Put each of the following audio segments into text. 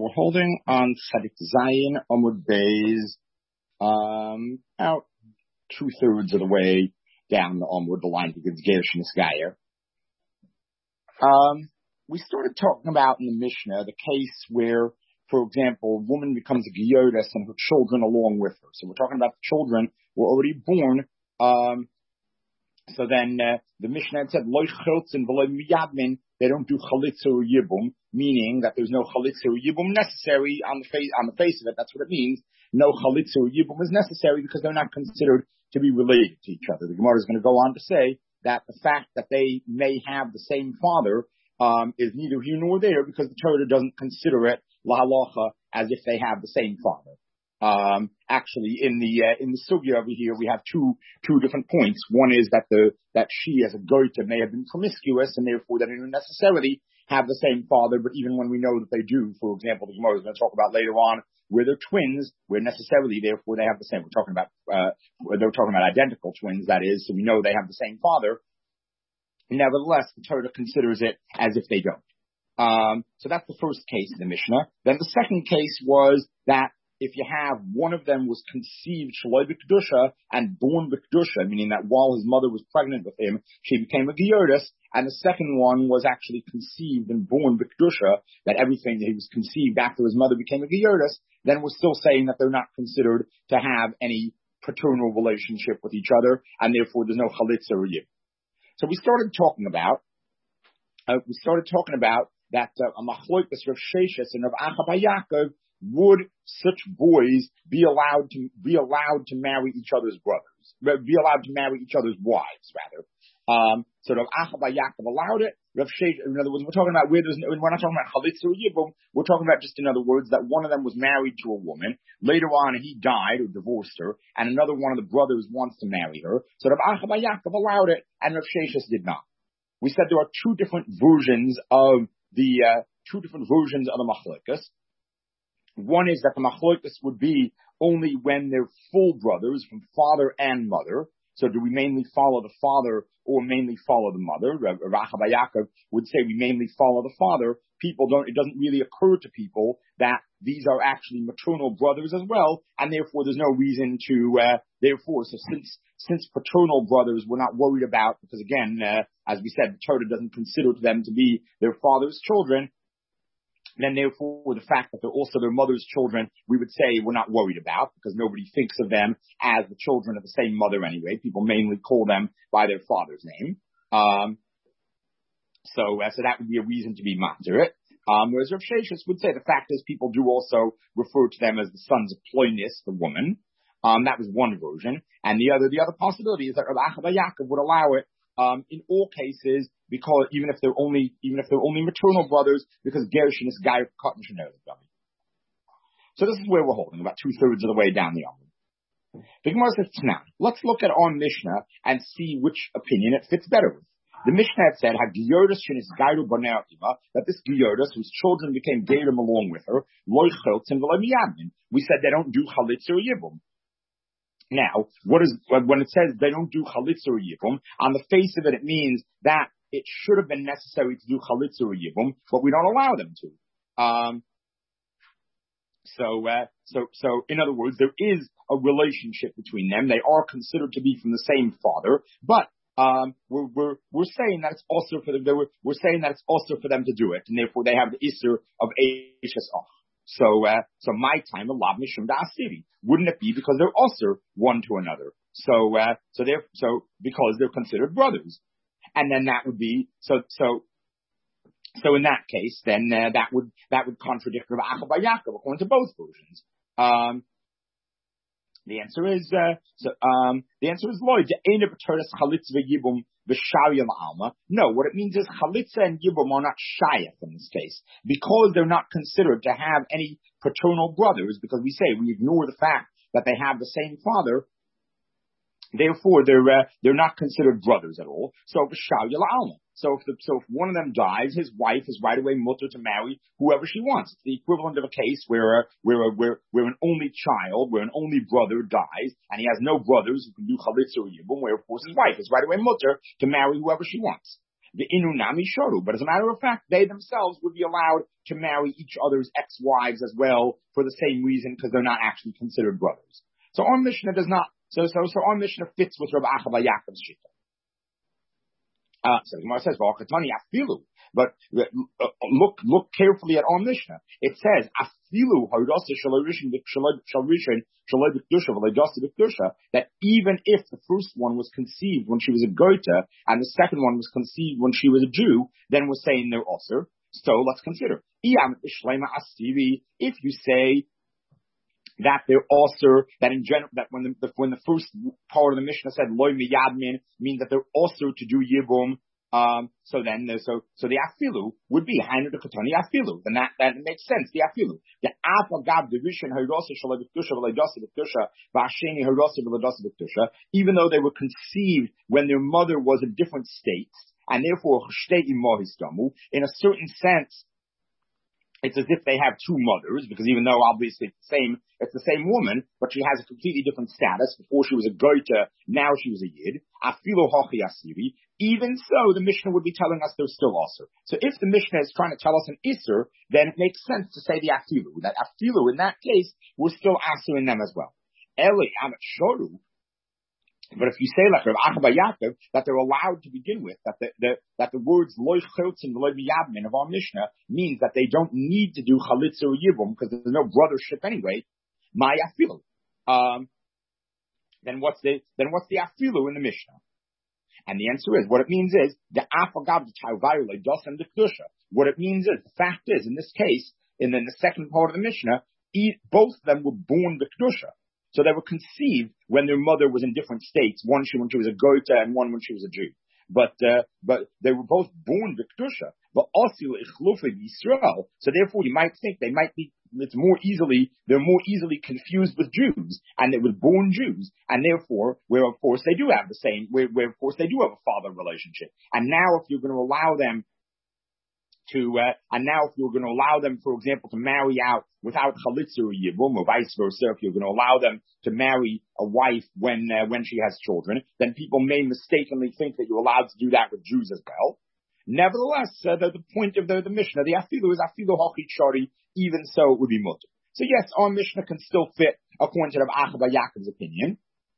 we're holding on Tzadik Zayin Amud Beis, about 2/3 of the way down the Amud, the line begins Gersh and Isgayer. We started talking about in the Mishnah the case where, for example, a woman becomes a Giyodes and her children along with her. So we're talking about the children who were already born. So then the Mishnah had said, Loy Cheltzin v'loy miyadmin, they don't do Chalitza or Yibum, meaning that there's no Chalitza or Yibum necessary on the face of it. That's what it means. No Chalitza or Yibum is necessary because they're not considered to be related to each other. The Gemara is going to go on to say that the fact that they may have the same father is neither here nor there because the Torah doesn't consider it la halacha as if they have the same father. Actually, in the sugya over here, we have two different points. One is that she as a goita may have been promiscuous and therefore they don't necessarily have the same father. But even when we know that they do, for example, the Gemara is going to talk about later on where they're twins, where necessarily therefore they have the same. They're talking about identical twins, that is, so we know they have the same father. Nevertheless, the Torah considers it as if they don't. So that's the first case in the Mishnah. Then the second case was that if you have one of them was conceived Shaloi B'Kedusha and born B'Kedusha, meaning that while his mother was pregnant with him, she became a Giyodes, and the second one was actually conceived and born B'Kedusha, that everything that he was conceived after his mother became a Giyodes, then we're still saying that they're not considered to have any paternal relationship with each other, and therefore there's no Chalitza or Yib. So we started talking about that a Machlokas Rav Sheshes and Rav Acha bar Yaakov, would such boys be allowed to marry each other's wives, rather? So Rav Acha bar Yaakov allowed it. Rav Sheshes, in other words, we're talking about we're not talking about Chalitza or Yibum. We're talking about just, in other words, that one of them was married to a woman. Later on, he died or divorced her, and another one of the brothers wants to marry her. So Rav Acha bar Yaakov allowed it, and Rav Sheshes did not. We said there are two different versions of the Machlokas. One is that the Machlokas would be only when they're full brothers from father and mother. So do we mainly follow the father or mainly follow the mother? Rav Acha bar Yaakov would say we mainly follow the father. It doesn't really occur to people that these are actually maternal brothers as well, and therefore there's no reason to, so since paternal brothers we're not worried about, because again, as we said, the Torah doesn't consider them to be their father's children, then therefore the fact that they're also their mother's children, we would say we're not worried about, because nobody thinks of them as the children of the same mother anyway. People mainly call them by their father's name. So that would be a reason to be moderate. Whereas Rav Sheshes would say the fact is people do also refer to them as the sons of Ploinus, the woman. That was one version. And the other possibility is that Rav Acha bar Yaakov would allow it in all cases, because even if they're only maternal brothers, because Gershon is Gair Katan Shenel. So this is where we're holding, about 2/3 of the way down the Amud. The Gemara says, now, let's look at our Mishnah and see which opinion it fits better with. The Mishnah had said, that this Giyodes, whose children became Gerim along with her, we said they don't do Chalitza or Yibum. Now, when it says they don't do Chalitza or Yibum, on the face of it, it means that it should have been necessary to do Chalitza or Yibum, but we don't allow them to. So in other words, there is a relationship between them. They are considered to be from the same father, but we're saying that it's also for them. We're saying that it's also for them to do it, and therefore they have the issur of Eishes Och. So my time of Lav Mishum Da'asiri, wouldn't it be because they're also one to another? So because they're considered brothers, and then that would be so in that case, then that would contradict Rav Acha bar Yaakov according to both versions. The answer is Lloyd. No, what it means is Chalitza and Yibum are not shayach in this case, because they're not considered to have any paternal brothers, because we ignore the fact that they have the same father. Therefore, they're not considered brothers at all. So if one of them dies, his wife is right away mutter to marry whoever she wants. It's the equivalent of a case where an only child, where an only brother dies, and he has no brothers who can do Chalitza or Yibum, where of course his wife is right away mutter to marry whoever she wants. The inunami shoru. But as a matter of fact, they themselves would be allowed to marry each other's ex-wives as well for the same reason, because they're not actually considered brothers. So our Mishnah does not. So our Mishnah fits with Rabbi Acha bar Yaakov's shita. So the Gemara says, but look carefully at our Mishnah. It says, that even if the first one was conceived when she was a goita and the second one was conceived when she was a Jew, then we're saying they're also. So let's consider. If you say that they're also, that in general, that when the first part of the Mishnah said loy miyadmin, means that they're also to do yibum. So the afilu would be hainu de katani afilu. Then that makes sense. The afilu, the afagab division hayrasa shalabiktusha v'leidasa biktusha v'asheni hayrasa v'leidasa biktusha. Even though they were conceived when their mother was in different states, and therefore shtei imohistamu, in a certain sense, it's as if they have two mothers, because even though obviously it's the same woman, but she has a completely different status. Before she was a goita, now she was a yid. Afilu hachi asiri. Even so, the Mishnah would be telling us they're still aser. So if the Mishnah is trying to tell us an iser, then it makes sense to say the afilu. That afilu, in that case, we're still aser in them as well. Eli amet shoru. But if you say like Rav Acha bar Yaakov, that they're allowed to begin with, that the words loy chiltzin v'loy miyadmin of our Mishnah means that they don't need to do chalitza or yibum because there's no brothership anyway. My afilu. Then what's the afilu in the Mishnah? And the answer is, what it means is the afagav t'ayvayu leidosem dekdusha. What it means is, the fact is, in this case, in the second part of the Mishnah, both of them were born dekdusha. So they were conceived when their mother was in different states, one when she was a goita and one when she was a Jew. But they were both born B'Kedusha, but also Ichlufa Yisrael. So therefore you might think they're more easily confused with Jews, and they were born Jews, and therefore, where of course they do have the same, where of course they do have a father relationship. And now if you're going to allow them for example, to marry out without chalitza or yibum, or vice versa, if you're going to allow them to marry a wife when she has children, then people may mistakenly think that you're allowed to do that with Jews as well. Nevertheless, the point of the Mishnah, the afilu is afilu hachit shari, even so it would be mutter. So yes, our Mishnah can still fit according to Rav Acha bar Yaakov's opinion.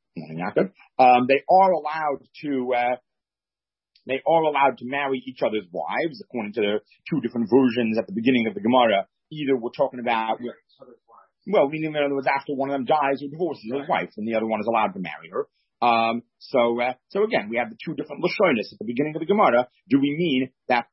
They are allowed to marry each other's wives, according to the two different versions at the beginning of the Gemara. Either we're talking about, meaning in other words, after one of them dies or divorces his wife, and the other one is allowed to marry her. So again, we have the two different lashonis at the beginning of the Gemara. Do we mean that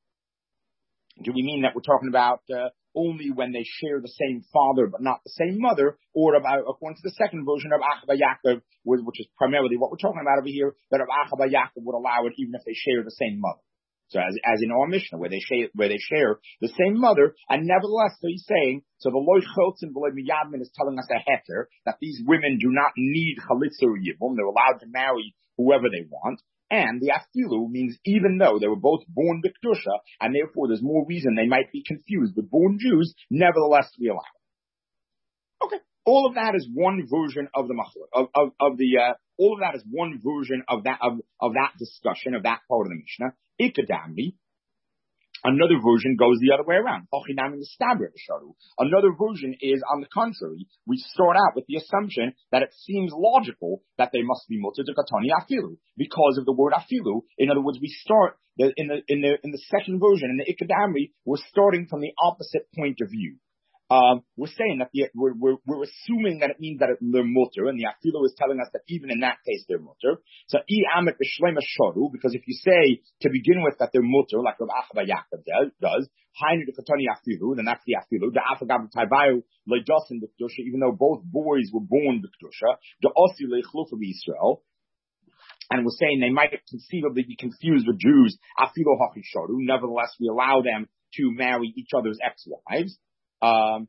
we're talking about only when they share the same father but not the same mother, or about, according to the second version of Acha bar Yaakov, which is primarily what we're talking about over here, that Acha bar Yaakov would allow it even if they share the same mother. So as in our Mishnah, where they share the same mother, and nevertheless, so he's saying, so the loy choltzin v'loy miyadmin is telling us a heter, that these women do not need chalitza or yibum, they're allowed to marry whoever they want. And the afilu means even though they were both born b'kedusha, and therefore there's more reason they might be confused with born Jews, nevertheless we allow it. Okay, all of that is one version of the all of that is one version of that discussion of that part of the Mishnah. Ikadambi. Another version goes the other way around. Another version is, on the contrary, we start out with the assumption that it seems logical that they must be mutter to katani afilu because of the word afilu. In other words, we start in the second version, in the ikadamri, we're starting from the opposite point of view. We're saying that we're assuming that it means that they're mutter, and the afilu is telling us that even in that case they're mutter. So amit b'shlema shoru, because if you say to begin with that they're mutter, like Rav Acha bar Yaakov does, hainu dekatani afilu, then that's the afilu. The afagav tayvayu leidasin b'kedusha, even though both boys were born b'kedusha, the osi leichlufa b'Yisrael. And we're saying they might conceivably be confused with Jews. Afilu hachi shoru. Nevertheless, we allow them to marry each other's ex-wives. But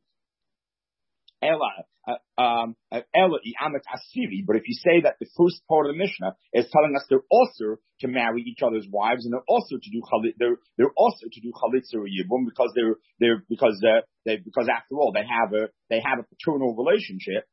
if you say that the first part of the Mishnah is telling us they're also to marry each other's wives, and they're also to do chalitza or yibum because after all they have a paternal relationship.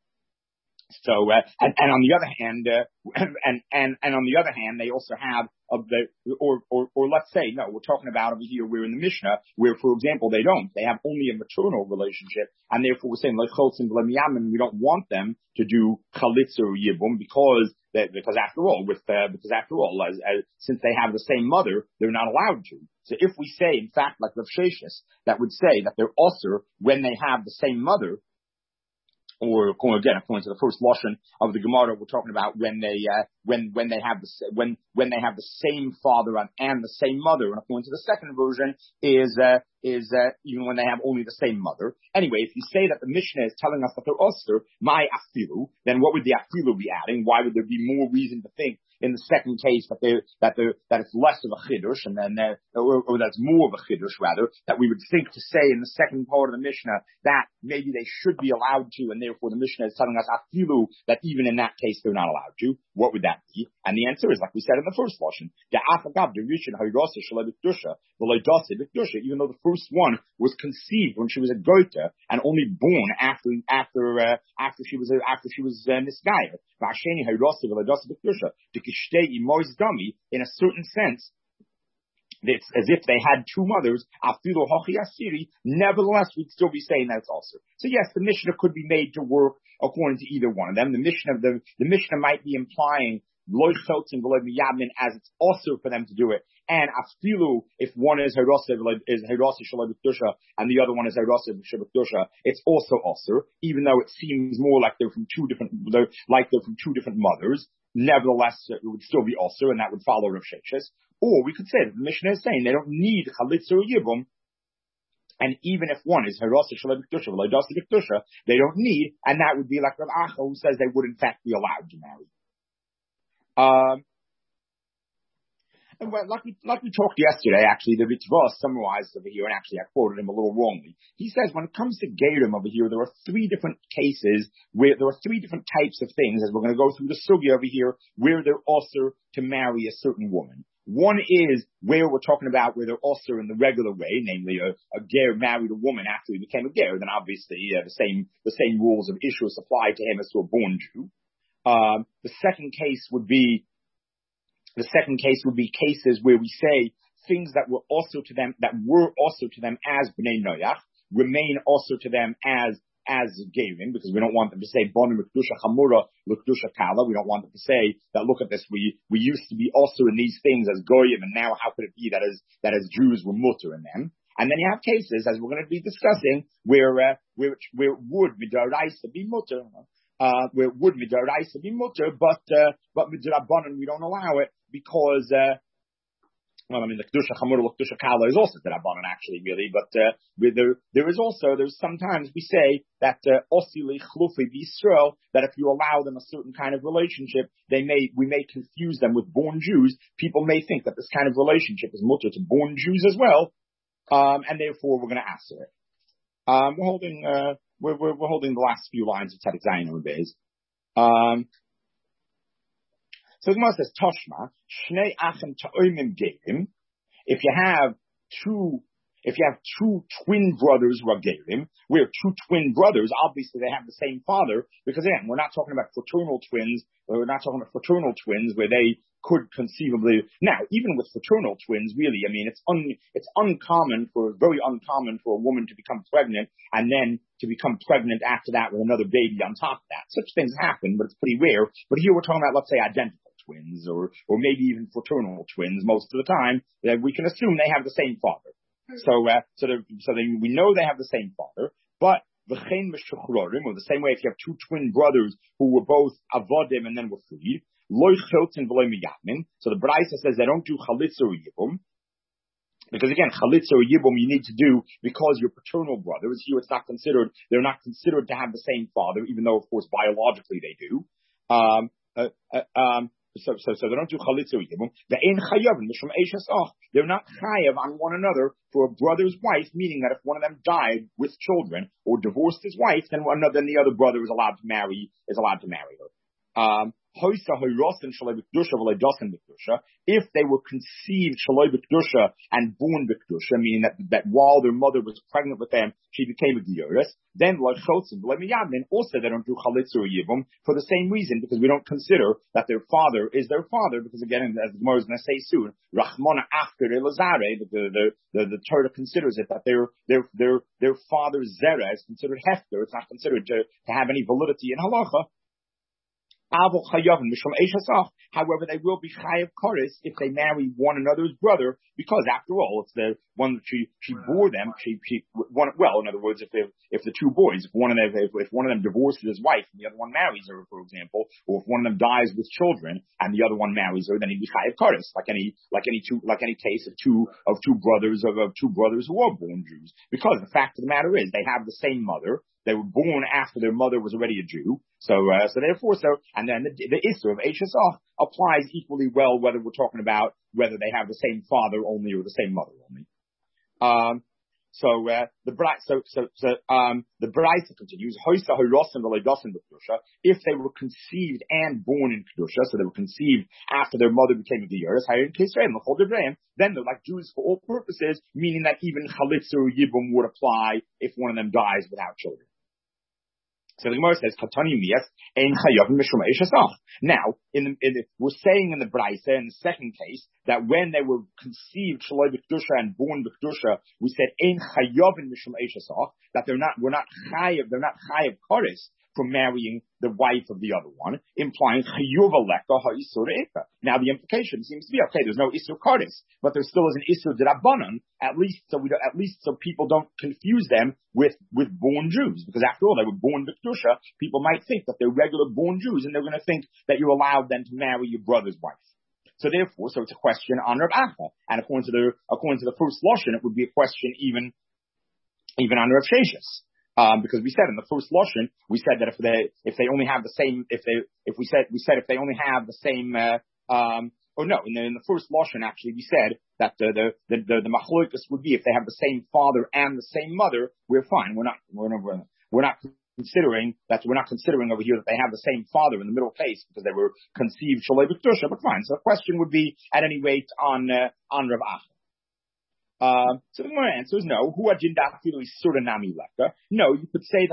So, and on the other hand, they also have of the, or let's say, no, we're talking about over here, we're in the Mishnah, where, for example, they have only a maternal relationship, and therefore we're saying, like, we don't want them to do chalitza or yibum, because after all, since they have the same mother, they're not allowed to. So if we say, in fact, like Rav Sheshes, that would say that they're usher when they have the same mother, or according to the first lashon of the Gemara, we're talking about when they have the same father and the same mother, and according to the second version is even when they have only the same mother. Anyway, if you say that the Mishnah is telling us that they're usher, my afilu, then what would the afilu be adding? Why would there be more reason to think in the second case that it's less of a chiddush, and then or that's more of a chiddush rather, that we would think to say in the second part of the Mishnah that maybe they should be allowed to, and therefore the Mishnah is telling us afilu that even in that case they're not allowed to. What would that be? And the answer is, like we said in the first lashon, even though the first one was conceived when she was a goita and only born after she was nisgayer. In a certain sense, it's as if they had two mothers. Nevertheless, we'd still be saying that it's also. So yes, the Mishnah could be made to work according to either one of them. The Mishnah might be implying as it's also for them to do it, and afilu if one is herasa shalabikdusha and the other one is herasa shalabikdusha, it's also, even though it seems more like they're from two different mothers. Nevertheless, it would still be also, and that would follow Rav Sheshes. Or we could say that the Mishnah is saying they don't need chalitza or yibum, and even if one is herasa shalabikdusha v'loidasa bikdusha, they don't need, and that would be like Rav Acha, who says they would in fact be allowed to marry. And like we talked yesterday, actually, the Ritva summarized over here, and actually I quoted him a little wrongly. He says when it comes to Gerim over here, there are three different cases where there are three different types of things, as we're going to go through the sugya over here, where they're also to marry a certain woman. One is where we're talking about where they're also in the regular way, namely a ger married a woman after he became a ger, then obviously the same rules of issues apply to him as to a born Jew. The second case would be cases where we say things that were also to them as bnei noyach remain also to them as gerim, because we don't want them to say bonu l'kedusha chamura l'kedusha kala. We don't want them to say that, look at this, we used to be also in these things as goyim, and now how could it be that as Jews were mutter in them? And then you have cases, as we're going to be discussing, where would midaraisa be mutter. Where it would midaraisa be mutter, but midrabanan we don't allow it because the kedusha chamura l'kedusha kala is also midrabanan actually, really. But there's sometimes we say that osili chlufi b'Yisrael, that if you allow them a certain kind of relationship, we may confuse them with born Jews. People may think that this kind of relationship is mutter to born Jews as well, and therefore we're going to answer it. We're holding the last few lines of Tzadik Zayin Beis. So the Gemara says, Toshma, Shnei Achim Ta'omim Gerim. If you have two twin brothers who are Gerim, where two twin brothers, obviously they have the same father, because again, we're not talking about fraternal twins, where they could conceivably, now, even with fraternal twins, really, I mean, it's very uncommon for a woman to become pregnant and then to become pregnant after that with another baby on top of that. Such things happen, but it's pretty rare. But here we're talking about, let's say, identical twins, or maybe even fraternal twins most of the time, that we can assume they have the same father. So we know they have the same father, but v'chein meshuchrorim, or the same way if you have two twin brothers who were both avodim and then were freed, loy cheltzin v'loy miyadmin. So the Braisa says they don't do chalitza or yibum, because again, chalitza or yibum you need to do because you're paternal brothers. Here they're not considered to have the same father, even though of course biologically they do. So they don't do chalitza or yibum. They're not chayav on one another for a brother's wife, meaning that if one of them died with children or divorced his wife, then the other brother is allowed to marry her. If they were conceived shaloi b'kedusha and born b'kedusha, meaning that while their mother was pregnant with them, she became a gioris, then also they don't do chalitza or yibum for the same reason, because we don't consider that their father is their father, because again, as the Gemara is going to say soon, Rachmana after Elazare, the Torah considers it that their father's zera is considered hefker. It's not considered to have any validity in halacha. However, they will be chayav koris if they marry one another's brother, because after all, it's the one that she bore them. In other words, if the two boys, if one of them divorces his wife and the other one marries her, for example, or if one of them dies with children and the other one marries her, then he'd be chayav koris, like any case of two brothers who are born Jews, because the fact of the matter is they have the same mother. They were born after their mother was already a Jew. And then the issue of Eishasach applies equally well whether we're talking about whether they have the same father only or the same mother only. The Braisa continues, if they were conceived and born in Kedusha, so they were conceived after their mother became a Gioris, then they're like Jews for all purposes, meaning that even Chalitza or Yibum would apply if one of them dies without children. So the Gemara says, now, we're saying in the Braisa, in the second case, that when they were conceived Shaloi b'Kedusha and born b'Kedusha, we said Ein Chayovin Mishum Eishasach, that they're not chayav koris from marrying the wife of the other one, implying chayuv aleka ha'isur eka. Now the implication seems to be, okay, there's no isur koris, but there still is an isur d'Rabbanan, at least so people don't confuse them with born Jews, because after all, they were born b'Kedusha. People might think that they're regular born Jews, and they're going to think that you allowed them to marry your brother's wife. So therefore, it's a question on Rav Acha, and according to the first lashon, it would be a question even on Rav Sheshes. Because we said in the first lashon, we said that if they only have the same, in the first lashon actually we said that the machlokas would be if they have the same father and the same mother, we're fine. We're not considering over here that they have the same father in the middle case because they were conceived shalei b'kedusha, but fine. So the question would be at any rate on Rav Acha. So the Gemara answers no. No, you could say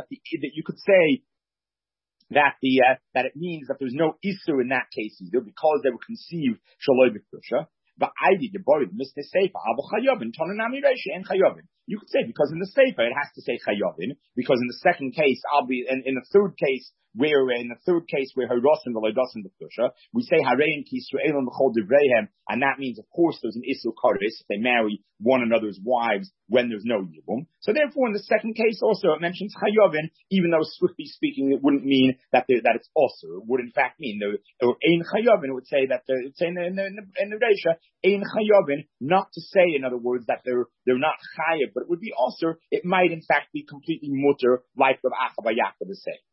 that it means that there's no isur in that case either because they were conceived shaloi b'kedusha. But I did the body Mr. Seifa Abu Chayovin Tonanami Reisha and Chayovin. You could say because in the Seifa it has to say Chayovin, because in the second case in the third case where Harosin the Lodosin the Kedusha, we say Harein Kisraelim B'chol Divreihem, and that means of course there's an Isur Kodesh if they marry one another's wives when there's no Yibum. So therefore in the second case also it mentions Chayovin, even though strictly speaking it wouldn't mean that it's also. It would in fact mean or Ein Chayovin, it would say that it's in the Reisha Ein Chayovin, not to say in other words that they're not Chayav, but it would be also, it might in fact be completely mutter like Rav Acha bar Yaakov is saying.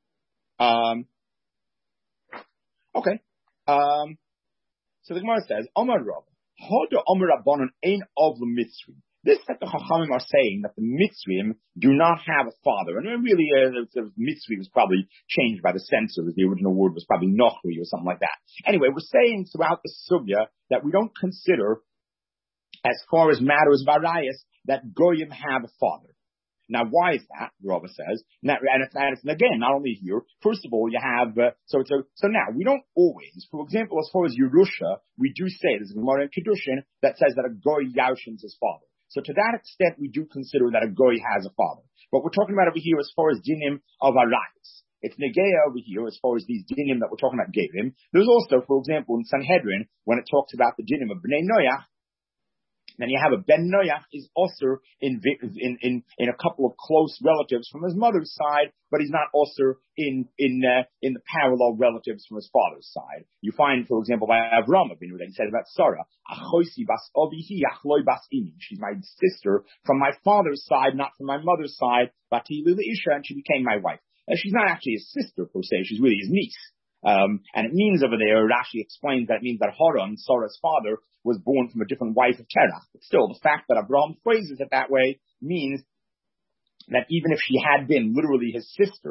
Okay. So the Gemara says, Omar Rav, Hoda Omar Rabbanon Ein of the Mitzri. This that the Chachamim are saying that the Mitzrim do not have a father. And really, the Mitzri was probably changed by the censors. The original word was probably Nochri or something like that. Anyway, we're saying throughout the Sugya that we don't consider, as far as matters of Arayas, that Goyim have a father. Now, why is that? Rava says, and again, not only here. First of all, you have so now we don't always. For example, as far as Yerusha, we do say there's a Gemara in Kedushin that says that a goy yaushins his father. So to that extent, we do consider that a goy has a father. But we're talking about over here as far as dinim of arayos. It's negeya over here as far as these dinim that we're talking about gevim. There's also, for example, in Sanhedrin when it talks about the dinim of bnei Noach. Then you have a Ben Noach is also in a couple of close relatives from his mother's side, but he's not also in the parallel relatives from his father's side. You find, for example, by Avram Avinu that he says about Sarah, Achoisi bas obihi achloi bas imi. She's my sister from my father's side, not from my mother's side. Bati lila isha, and she became my wife. She's not actually his sister per se; she's really his niece. And it means over there, Rashi explains that it means that Haran, Sarah's father, was born from a different wife of Terach. But still, the fact that Abraham phrases it that way means that even if she had been literally his sister,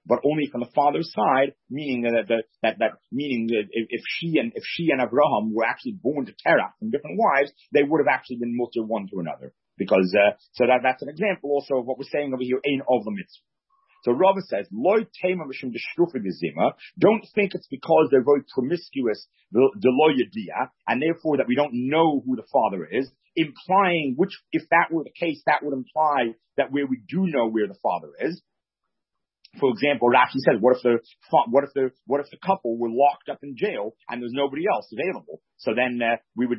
but only from the father's side, meaning meaning that if she and Abraham were actually born to Terach from different wives, they would have actually been mutter one to another. Because that's an example also of what we're saying over here, ein of the mitzvah. So Rava says, Loi tema mishum deshrufa gezima. Don't think it's because they're very promiscuous, the lo yedia, and therefore that we don't know who the father is, implying which, if that were the case, that would imply that where we do know where the father is. For example, Rashi says, what if the couple were locked up in jail and there's nobody else available? So then would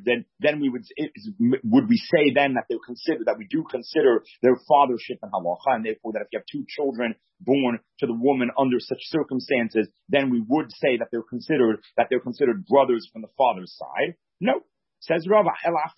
we say then that we do consider their fathership in halacha, and therefore that if you have two children born to the woman under such circumstances, then we would say that they're considered brothers from the father's side? No. Says Rava,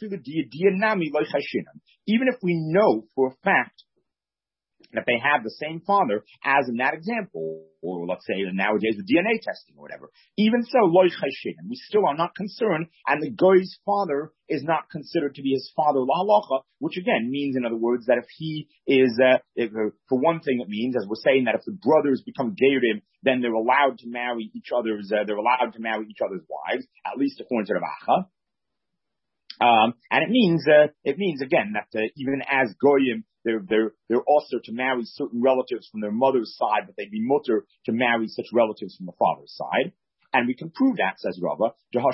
even if we know for a fact that they have the same father as in that example, or let's say nowadays the DNA testing or whatever. Even so, loy chayshim, we still are not concerned, and the guy's father is not considered to be his father lahalacha, which again means, in other words, that if he is, for one thing, it means, as we're saying, that if the brothers become gerim, then they're allowed to marry each other's wives, at least according to Rav Acha. And it means again that even as goyim, they're also to marry certain relatives from their mother's side, but they'd be mutter to marry such relatives from the father's side. And we can prove that, says Rava,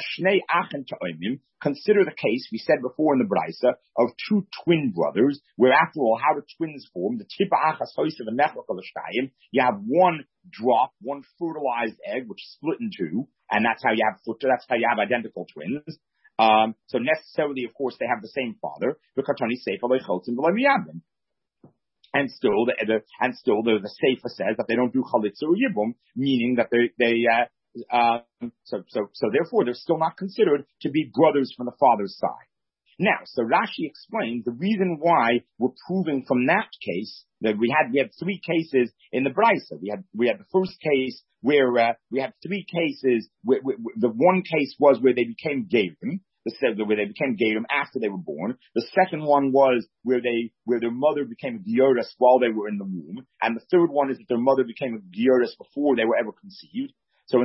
consider the case we said before in the Braisa of two twin brothers, where after all, how do twins form? The you have one drop, one fertilized egg, which is split in two, and that's how you have identical twins. So necessarily, of course, they have the same father. And still, the Sefer says that they don't do chalitza or yibum, meaning that so therefore they're still not considered to be brothers from the father's side. Now, so Rashi explains the reason why we're proving from that case that we had three cases in the Braisa. We had the first case where we had three cases. The one case was where they became gerim. Where they became gerim after they were born. The second one was where their mother became a gioris while they were in the womb, and the third one is that their mother became a gioris before they were ever conceived. So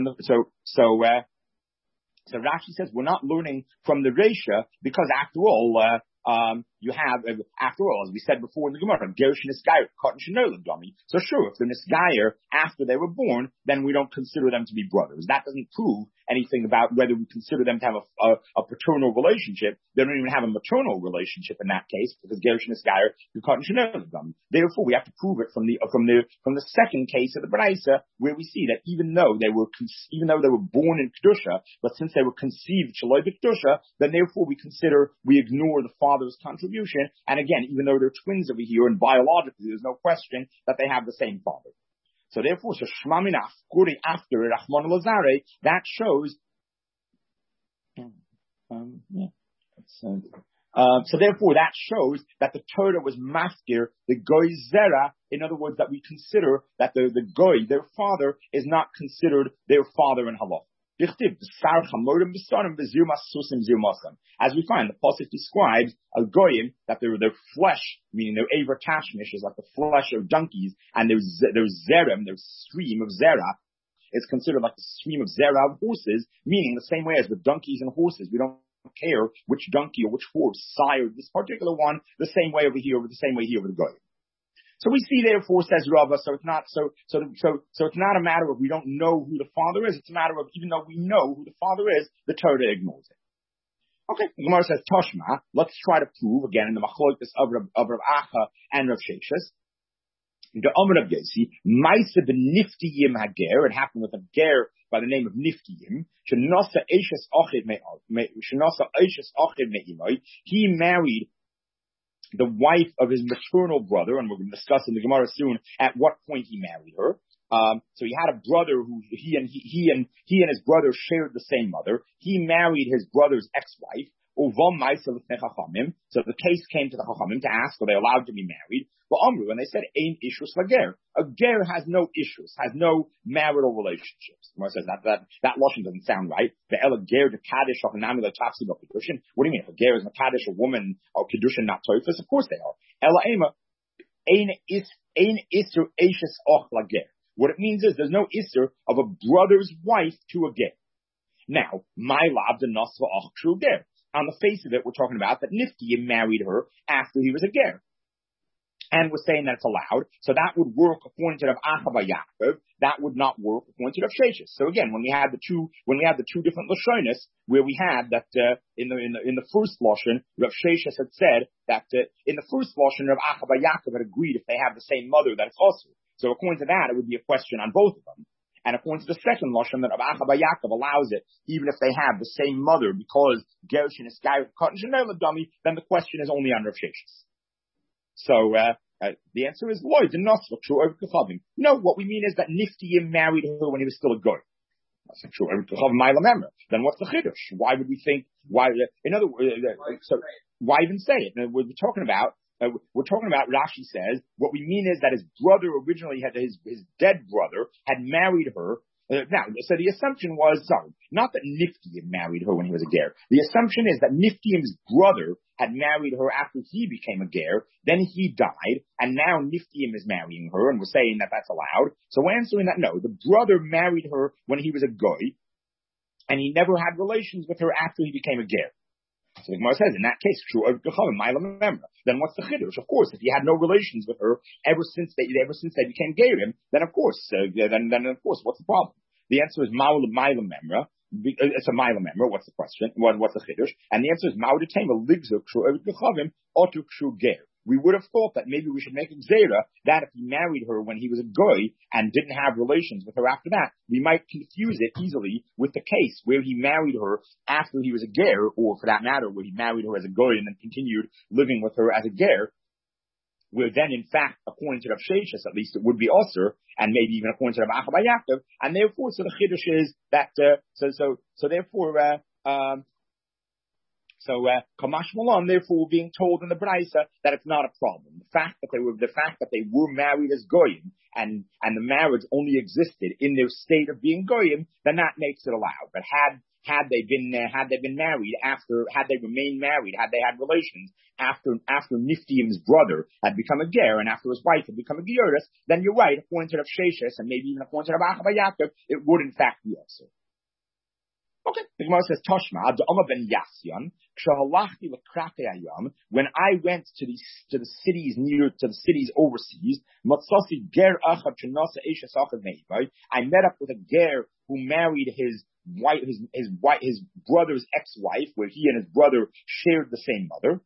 Rashi says we're not learning from the Reisha because after all, you have, after all, as we said before in the Gemara, Gersh Nisgayer, Cotton Shinola Dummy. So sure, if they're Nisgayer after they were born, then we don't consider them to be brothers. That doesn't prove anything about whether we consider them to have a paternal relationship. They don't even have a maternal relationship in that case, because Gersh Nisgayer, Cotton Shinola Dummy. Therefore, we have to prove it from the second case of the Braisa, where we see that even though they were born in Kedusha, but since they were conceived Shaloi Kedusha, then therefore we ignore the father's contribution. And again, even though they're twins over here, and biologically there's no question that they have the same father. So therefore, Shema Minach, Kuri after Rachman Lazare, that shows. So therefore, that shows that the Torah was mafkir, the goy zera. In other words, that we consider that the goy, their father, is not considered their father in halach. As we find, the pasuk describes a goyim that their flesh, meaning their aver tashmish, is like the flesh of donkeys, and their zerem, their stream of zera, is considered like the stream of zera of horses, meaning the same way as with donkeys and horses, we don't care which donkey or which horse sired this particular one, the same way over here with the goyim. So we see, therefore, says Rava, so it's not a matter of we don't know who the father is. It's a matter of even though we know who the father is, the Torah ignores it. Okay, the Gemara says Toshma. Let's try to prove again in the Machlokas of Rav Acha and Rav Sheshes. The Amr of Yesi, Maisa b'Niftiyim Hager. It happened with a ger by the name of Niftiyim. Shenasa Eishes Achid Me'imai. He married the wife of his maternal brother, and we're going to discuss in the Gemara soon at what point he married her. So he had a brother who he and his brother shared the same mother. He married his brother's ex-wife. So the case came to the Chachamim to ask, are they allowed to be married? But Amru, and they said, Ein ishus lager. A ger has no issues, has no marital relationships. Gemara says that lashon doesn't sound right. The ela ger de kaddish of nami la tafsi of kedushin. What do you mean? If a ger is a kaddish, a woman, or kedushin not toifus? Of course they are. Ela ema ein isru eishes och lager. What it means is there's no isser of a brother's wife to a ger. Now, my lav the nasva ach true ger. On the face of it, we're talking about that Niftiim married her after he was a ger. And we're saying that it's allowed, so that would work according to Rav Acha bar Yaakov. That would not work according to Rav Sheshes. So again, when we had the two different lashonos, where we had that in the first lashon, Rav Sheshes had said that in the first lashon, Rav Acha bar Yaakov had agreed if they have the same mother that it's also. So according to that, it would be a question on both of them. And according to the second lashon, that Rav Acha bar Yaakov allows it, even if they have the same mother, because Gershon is guy cotton shenel dummy, then the question is only on Rav Sheshes. So the answer is loy the nasva true over kechavim. No, what we mean is that Niftiim married her when he was still a goy. That's true over kechavim ma'ila memra. Then what's the chiddush? Why would we think? Why? In other words, so why even say it? We're talking about. Rashi says what we mean is that his brother originally had his dead brother had married her. Now, so the assumption was, not that Niftiim married her when he was a ger. The assumption is that Niftiim's brother had married her after he became a ger, then he died, and now Niftiim is marrying her, and we're saying that that's allowed. So we're answering that no, the brother married her when he was a goy, and he never had relations with her after he became a ger. So the Gemara says, in that case, then what's the chiddush? Of course, if he had no relations with her ever since they became gerim, then of course, what's the problem? The answer is ma'ula memra. It's a ma'ula memra. What's the question? What's the chiddush? And the answer is ma'udatema ligzuk shu gechavim otuk shu ger. We would have thought that maybe we should make a gzera that if he married her when he was a goy and didn't have relations with her after that, we might confuse it easily with the case where he married her after he was a ger, or for that matter, where he married her as a goy and then continued living with her as a ger, where then, in fact, according to Rav Sheshes, at least, it would be also, and maybe even according to Rav Acha bar Yaakov, and therefore, so the chiddush is that, Kamash Malan, therefore, we're being told in the Braisa that it's not a problem. The fact that they were married as goyim, and the marriage only existed in their state of being goyim, then that makes it allowed. But had they been married after, had they remained married, had they had relations after Niftiim's brother had become a ger and after his wife had become a gioris, then you're right, according to Rav Sheshes and maybe even according to Rav Acha bar Yaakov, it would in fact be also. Okay, the Gemara says, Toshma, Abdullah ben Yasyan, when I went to the cities overseas, I met up with a ger who married his brother's ex-wife, where he and his brother shared the same mother.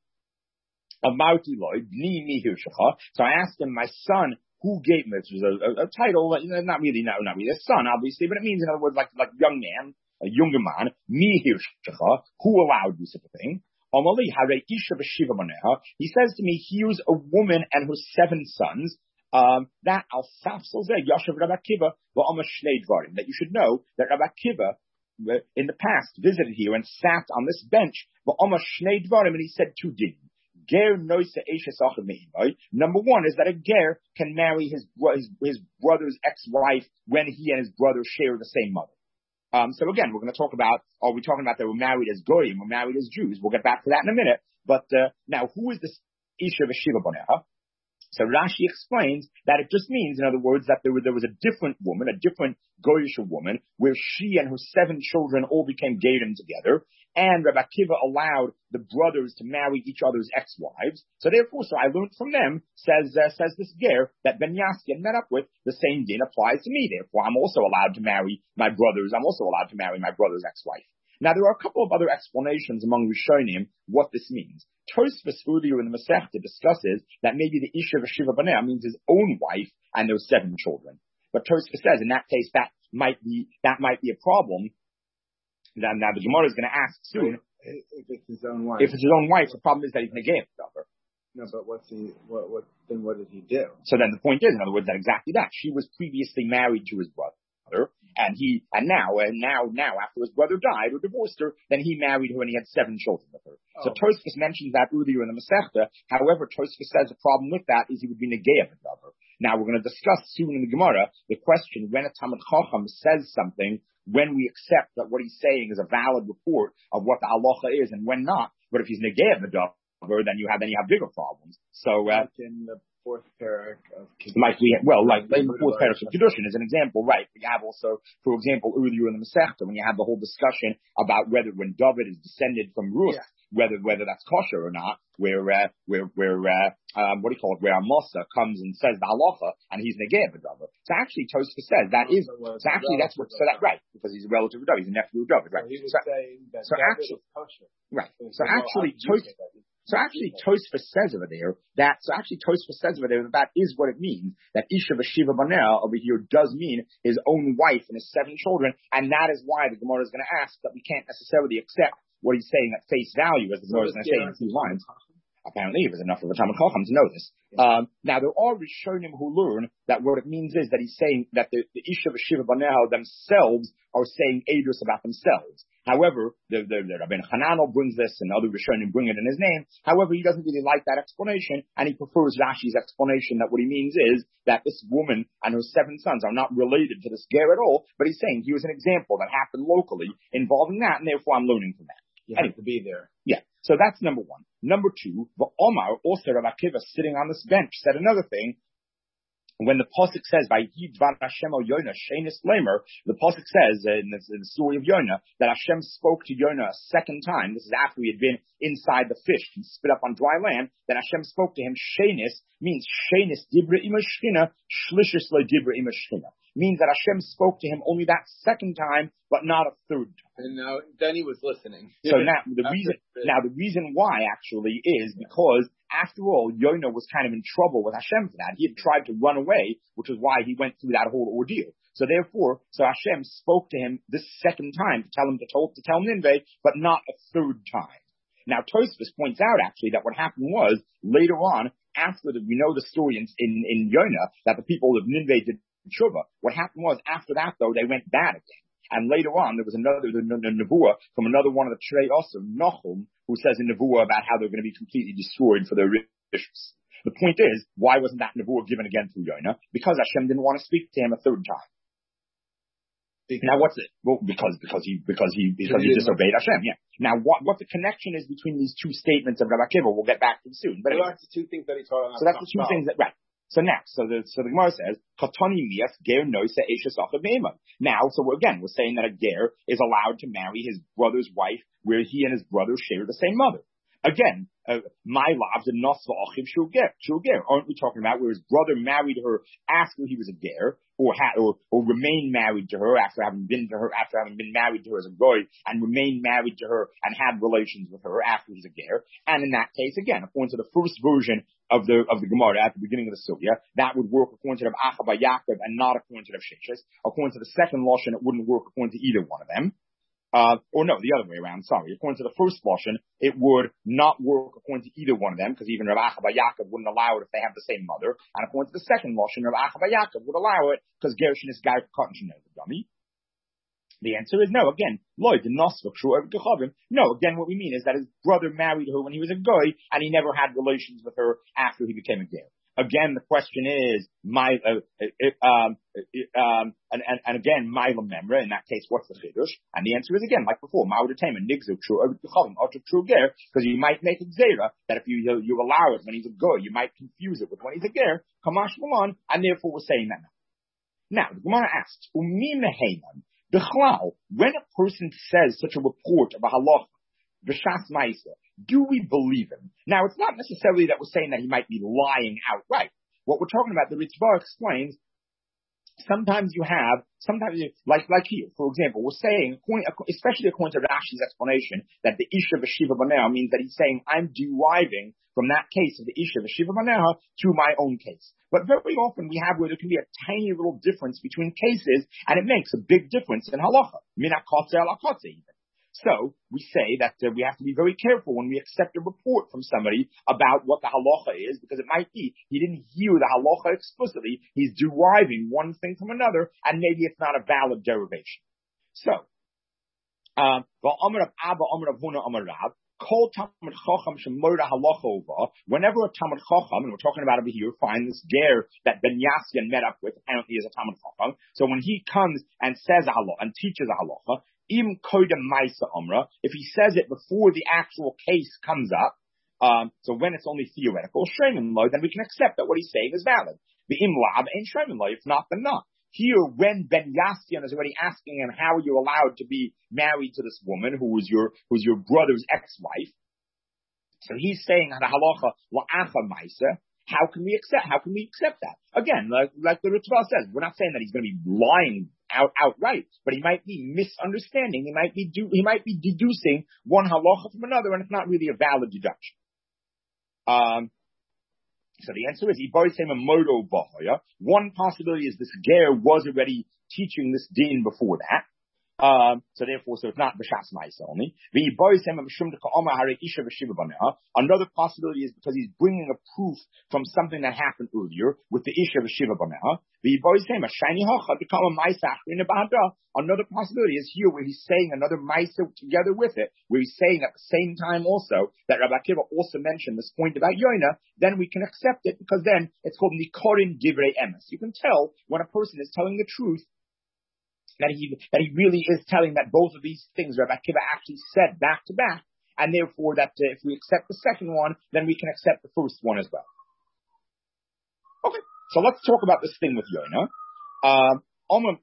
So I asked him, my son, who gave me, which was a title, not really a son, obviously, but it means, in other words, like young man, a younger man, who allowed you such a thing? He says to me, here's a woman and her 7 sons, that you should know that Rabbi Akiva in the past visited here and sat on this bench, and he said 2 din. Number 1 is that a ger can marry his brother's ex-wife when he and his brother share the same mother. So again, we're going to talk about, are we talking about they were married as goyim or married as Jews? We'll get back to that in a minute. But now, who is this Isha v'Shiva Boneha? So Rashi explains that it just means, in other words, that there was a different woman, a different goyish woman, where she and her 7 children all became gerim together, and Rabbi Akiva allowed the brothers to marry each other's ex-wives. So therefore, I learned from them, says this ger, that Ben Yaskin met up with, the same din applies to me. Therefore, I'm also allowed to marry my brother's ex-wife. Now, there are a couple of other explanations among Rishonim what this means. Tosfos earlier in the Masechta discusses that maybe the Isha v'Shiva Baneh means his own wife and those 7 children. But Tosfos says in that case that might be a problem. Now the Gemara is going to ask soon. If it's his own wife. If it's his own wife, the problem is that he's negated her. No, but what did he do? So then the point is, in other words, that exactly that. She was previously married to his brother. And now after his brother died or divorced her, then he married her and he had 7 children with her. Oh. So Tosfos mentions that earlier in the Masechta. However, Tosfos says the problem with that is he would be negei of her. Now we're going to discuss soon in the Gemara the question when a Talmid Chacham says something, when we accept that what he's saying is a valid report of what the halacha is and when not. But if he's negei of the then you have bigger problems. So in the fourth parak of Kiddushin. Like the fourth parak of Kiddushin is an example, right? We have also, for example, earlier in the Masechta, when you have the whole discussion about whether when David is descended from Ruth, whether that's kosher or not, where what do you call it, where Amasa comes and says the halacha, and he's negeh of David. So actually, Tosfos says that's right, because he's a relative of David, he's a nephew of David, right? So he was saying that David is kosher. Right. So actually, Tosfos says over there that is what it means, that Isha V'Shiva Banel over here does mean his own wife and his 7 children, and that is why the Gemara is going to ask that we can't necessarily accept what he's saying at face value, as the Gemara is going to say in a few lines. Apparently, it was enough of a Talmud Chacham to know this. Now, there are Rishonim who learn that what it means is that he's saying that the Isha V'Shiva Banel themselves are saying Eidos about themselves. However, the Rabbeinu Hananel brings this, and other Rishonim bring it in his name. However, he doesn't really like that explanation, and he prefers Rashi's explanation that what he means is that this woman and her 7 sons are not related to this ger at all, but he's saying here's an example that happened locally involving that, and therefore I'm learning from that. You have to be there. Yeah. So that's number 1. Number 2, the Omar, also Rav Akiva, sitting on this bench, said another thing. When the Pasuk says, by Yidvar Hashem o Yonah, Shenis Lamer, the Pasuk says in the story of Yonah, that Hashem spoke to Yonah a second time. This is after he had been inside the fish and spit up on dry land. That Hashem spoke to him. Shenis means Shenis Dibra Imashchina, Shlishis Le Dibra Imashchina. Means that Hashem spoke to him only that second time, but not a third time. And now, then he was listening. So now the reason why actually is because after all, Yonah was kind of in trouble with Hashem for that. He had tried to run away, which is why he went through that whole ordeal. So therefore, Hashem spoke to him this second time to tell Nineveh, but not a third time. Now Tosfos points out actually that what happened was later on, we know the story in Yonah that the people of Nineveh did Tshuva. What happened was after that though they went bad again. And later on, there was the Nevuah from another one of the Trei Osir, Nahum, who says in Nevuah about how they're going to be completely destroyed for their riches. The point is, why wasn't that Nevuah given again through Yonah? Because Hashem didn't want to speak to him a third time. Now what's it? Well, because he disobeyed Hashem. Yeah. Now what the connection is between these two statements of Rav Akiva, we'll get back to soon. But that's the 2 things that he taught on. So that's the 2 things that right. So next, so the Gemara says, Katani mias ger noise eshes achav me'imah. Now, so again, we're saying that a ger is allowed to marry his brother's wife, where he and his brother share the same mother. Again, my lavs and nosva achiv shu ger. Aren't we talking about where his brother married her after he was a ger, or remained married to her after having been married to her as a goy, and remained married to her and had relations with her after he was a ger? And in that case, again, according to the first version of the Gemara at the beginning of the Sugya, that would work according to the Achaba Yaakov and not according to the Sheshes. According to the second Lashon, it wouldn't work according to either one of them. Or no, the other way around, sorry. According to the first Lashon, it would not work according to either one of them, because even Rav Achaba Yaakov wouldn't allow it if they have the same mother. And according to the second Lashon, Rav Achaba Yaakov would allow it, because Gershon is Guy Cotton the dummy. The answer is no. Again, no. Again, what we mean is that his brother married her when he was a goy, and he never had relations with her after he became a ger. Again, the question is, and again, Mila Memra, in that case, what's the Chiddush? And the answer is again, like before, Ma'udatema, Nigzu, true ger, because you might make a Gzera, that if you allow it when he's a goy, you might confuse it with when he's a ger, Kamash Maman, and therefore we're saying that now. Now, the Gemara asks, Umi Meheman, when a person says such a report of a halacha, b'shas ma'isa, do we believe him? Now, it's not necessarily that we're saying that he might be lying outright. What we're talking about, the Ritva explains, sometimes like here, for example, we're saying, especially according to Rashi's explanation, that the Isha V'Shiva Baneha means that he's saying, I'm deriving from that case of the Isha V'Shiva Baneha to my own case. But very often we have where there can be a tiny little difference between cases, and it makes a big difference in halacha. Minakotze alakotze even. So we say that we have to be very careful when we accept a report from somebody about what the halacha is, because it might be he didn't hear the halacha explicitly. He's deriving one thing from another, and maybe it's not a valid derivation. So, whenever a Talmud Chacham, and we're talking about over here, find this ger that Ben Yassian met up with, apparently is a Talmud Chacham. So when he comes and says a halacha and teaches a halacha, if he says it before the actual case comes up, So when it's only theoretical, Shremin Lo, then we can accept that what he's saying is valid. The Imlab ain't Shremin Lo, if not, then not. Here, when Ben Yastian is already asking him how you're allowed to be married to this woman who's your brother's ex-wife, so he's saying the halacha la'acha ma'isa. How can we accept that? Again, like the Ritva says, we're not saying that he's going to be lying outright, but he might be misunderstanding. He might be deducing one halacha from another, and it's not really a valid deduction. So the answer is, one possibility is this ger was already teaching this din before that. So it's not b'shas ma'isa only. Another possibility is because he's bringing a proof from something that happened earlier with the isha v'shiva b'meha. Another possibility is here where he's saying another ma'isa together with it, where he's saying at the same time also that Rabbi Akiva also mentioned this point about Yoina. Then we can accept it because then it's called nikorin divrei emes. You can tell when a person is telling the truth that he really is telling that both of these things Rabbi Akiva actually said back to back, and therefore that if we accept the second one, then we can accept the first one as well. Okay, so let's talk about this thing with Yonah. Right?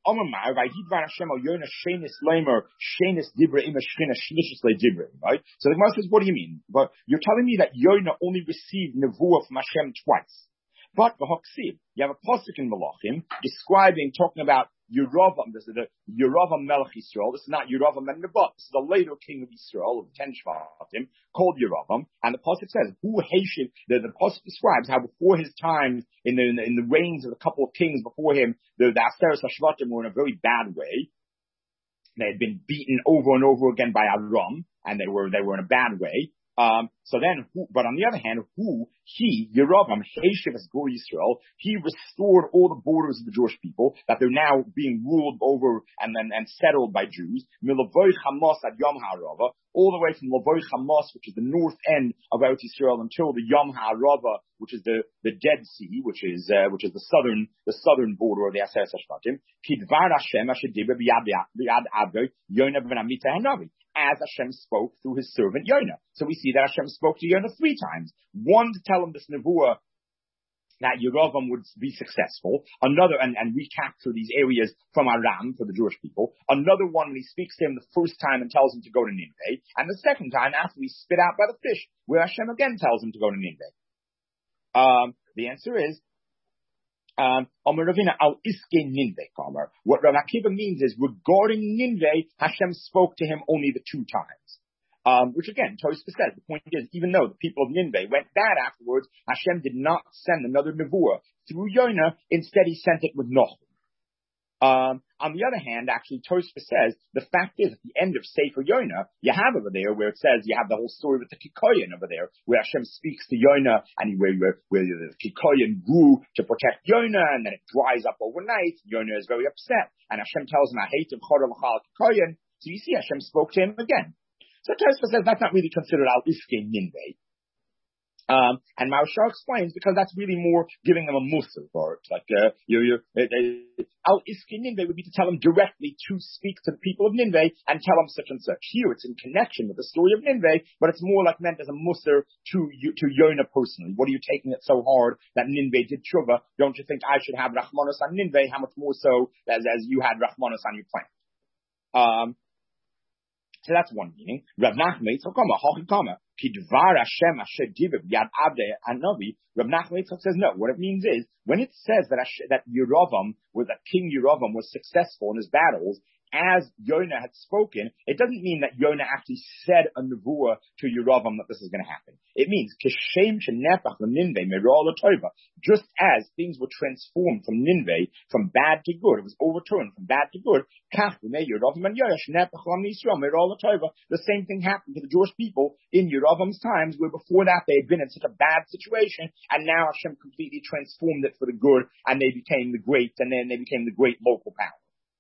So the Gemara says, what do you mean? But you're telling me that Yonah only received nevuah from Hashem twice. But you have a pasuk in Malachim talking about Yeravam. This is the Yeravam Melech Yisrael. This is not Yeravam and Nebat. This is the later king of Yisrael, of the 10 Shvatim, called Yeravam. And the pasuk says, "Who Hashiv?" The pasuk describes how before his time, in the reigns of a couple of kings before him, the Aseres Hashvatim were in a very bad way. They had been beaten over and over again by Aram, and they were in a bad way. But on the other hand, Yeravam, Hashiv as Gur Yisrael, he restored all the borders of the Jewish people, that they're now being ruled over and settled by Jews, Milavoy Hamas at Yom HaArava, all the way from Lavoy Hamas, which is the north end of Eretz Yisrael, until the Yom HaArava, which is the Dead Sea, which is the southern border of the Aseres Hashvatim, Kidvar Hashem Asher Dibber B'Yad Avdei Yonah ben Amittai Hanavi, as Hashem spoke through his servant Yonah. So we see that Hashem spoke to Yonah 3 times. One to tell him this nevuah that Yeravam would be successful. Another, and recapture these areas from Aram for the Jewish people. Another one when he speaks to him the first time and tells him to go to Nineveh. And the second time after he's spit out by the fish, where Hashem again tells him to go to Nineveh. The answer is, what Rav Akiva means is, regarding Nineveh, Hashem spoke to him only the 2 times. Which again, Tosfos says, the point is, even though the people of Nineveh went bad afterwards, Hashem did not send another nevuah through Yonah. Instead, he sent it with Nochum. On the other hand, actually, Tosfos says, the fact is, at the end of Sefer Yonah, you have over there where it says, you have the whole story with the Kikoyan over there, where Hashem speaks to Yonah, and where the Kikoyan grew to protect Yonah, and then it dries up overnight. Yonah is very upset, and Hashem tells him, I hate him, Kikoyan. So you see, Hashem spoke to him again. So Tosfos says that's not really considered al-Iske Ninveh. And Maharshal explains, because that's really more giving them a musar for it. Like, al-Iske Ninveh would be to tell them directly to speak to the people of Ninveh and tell them such and such. Here it's in connection with the story of Ninveh, but it's more like meant as a musar to Yonah personally. What are you taking it so hard that Ninveh did tshuva? Don't you think I should have Rachmanos on Ninveh? How much more so as you had Rachmanos on your planet? So that's one meaning. Rav Nachman Kidvar Hashem Asher Divrei B'Yad Avdei Hanavi. Rav Nachman says no. What it means is, when it says that Yeravam, King Yeravam was successful in his battles, as Yonah had spoken, it doesn't mean that Yonah actually said a nevuah to Yeravam that this is going to happen. It means just as things were transformed from Nineveh, from bad to good, it was overturned from bad to good. The same thing happened to the Jewish people in Yeravam's times, where before that they had been in such a bad situation, and now Hashem completely transformed it for the good, and they became the great local power.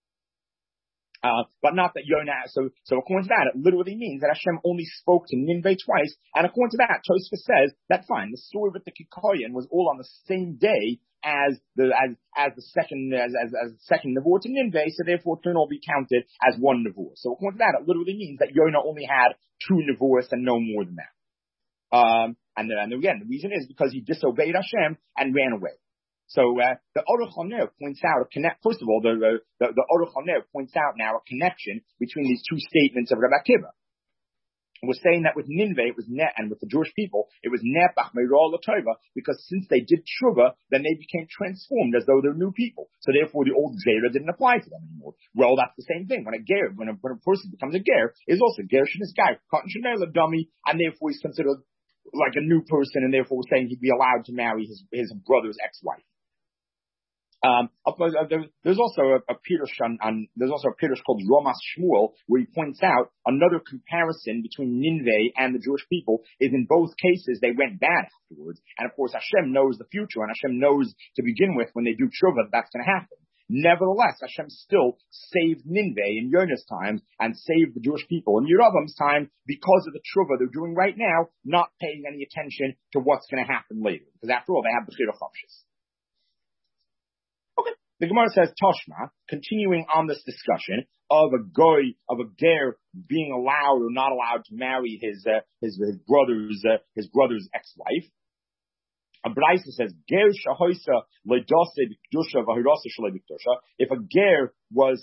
But not that Yonah, so according to that, it literally means that Hashem only spoke to Nineveh twice, and according to that, Tosfos says that fine, the story with the Kikoyan was all on the same day as the second nevuah to Nineveh, so therefore it can all be counted as one nevuah. So according to that, it literally means that Yonah only had 2 nevuahs and no more than that. And again, the reason is because he disobeyed Hashem and ran away. So the Aruch HaNer points out first of all, the Aruch HaNer points out now a connection between these two statements of Rabbi Akiva. We're saying that with Ninveh, it was net, and with the Jewish people, it was nepach meirah l'tova, because since they did tshuva, then they became transformed as though they're new people. So therefore, the old Zera didn't apply to them anymore. Well, that's the same thing. When a person becomes a ger, is also ger shenis guy, cotton chanel dummy, and therefore he's considered like a new person, and therefore we're saying he'd be allowed to marry his brother's ex-wife. There's also a Pirush called Ramas Shmuel, where he points out another comparison between Ninveh and the Jewish people is in both cases they went bad afterwards. And of course Hashem knows the future, and Hashem knows to begin with when they do tshuva that's going to happen. Nevertheless, Hashem still saved Ninveh in Yonah's time and saved the Jewish people in Yeravam's time because of the tshuva they're doing right now, not paying any attention to what's going to happen later. Because after all, they have Bechira Chavshis. The Gemara says, Toshma, continuing on this discussion of a ger being allowed or not allowed to marry his brother's ex-wife. A Braisa says, ger shahoisa leidase b'kedusha v'hirasa shalei b'kedusha. If a ger was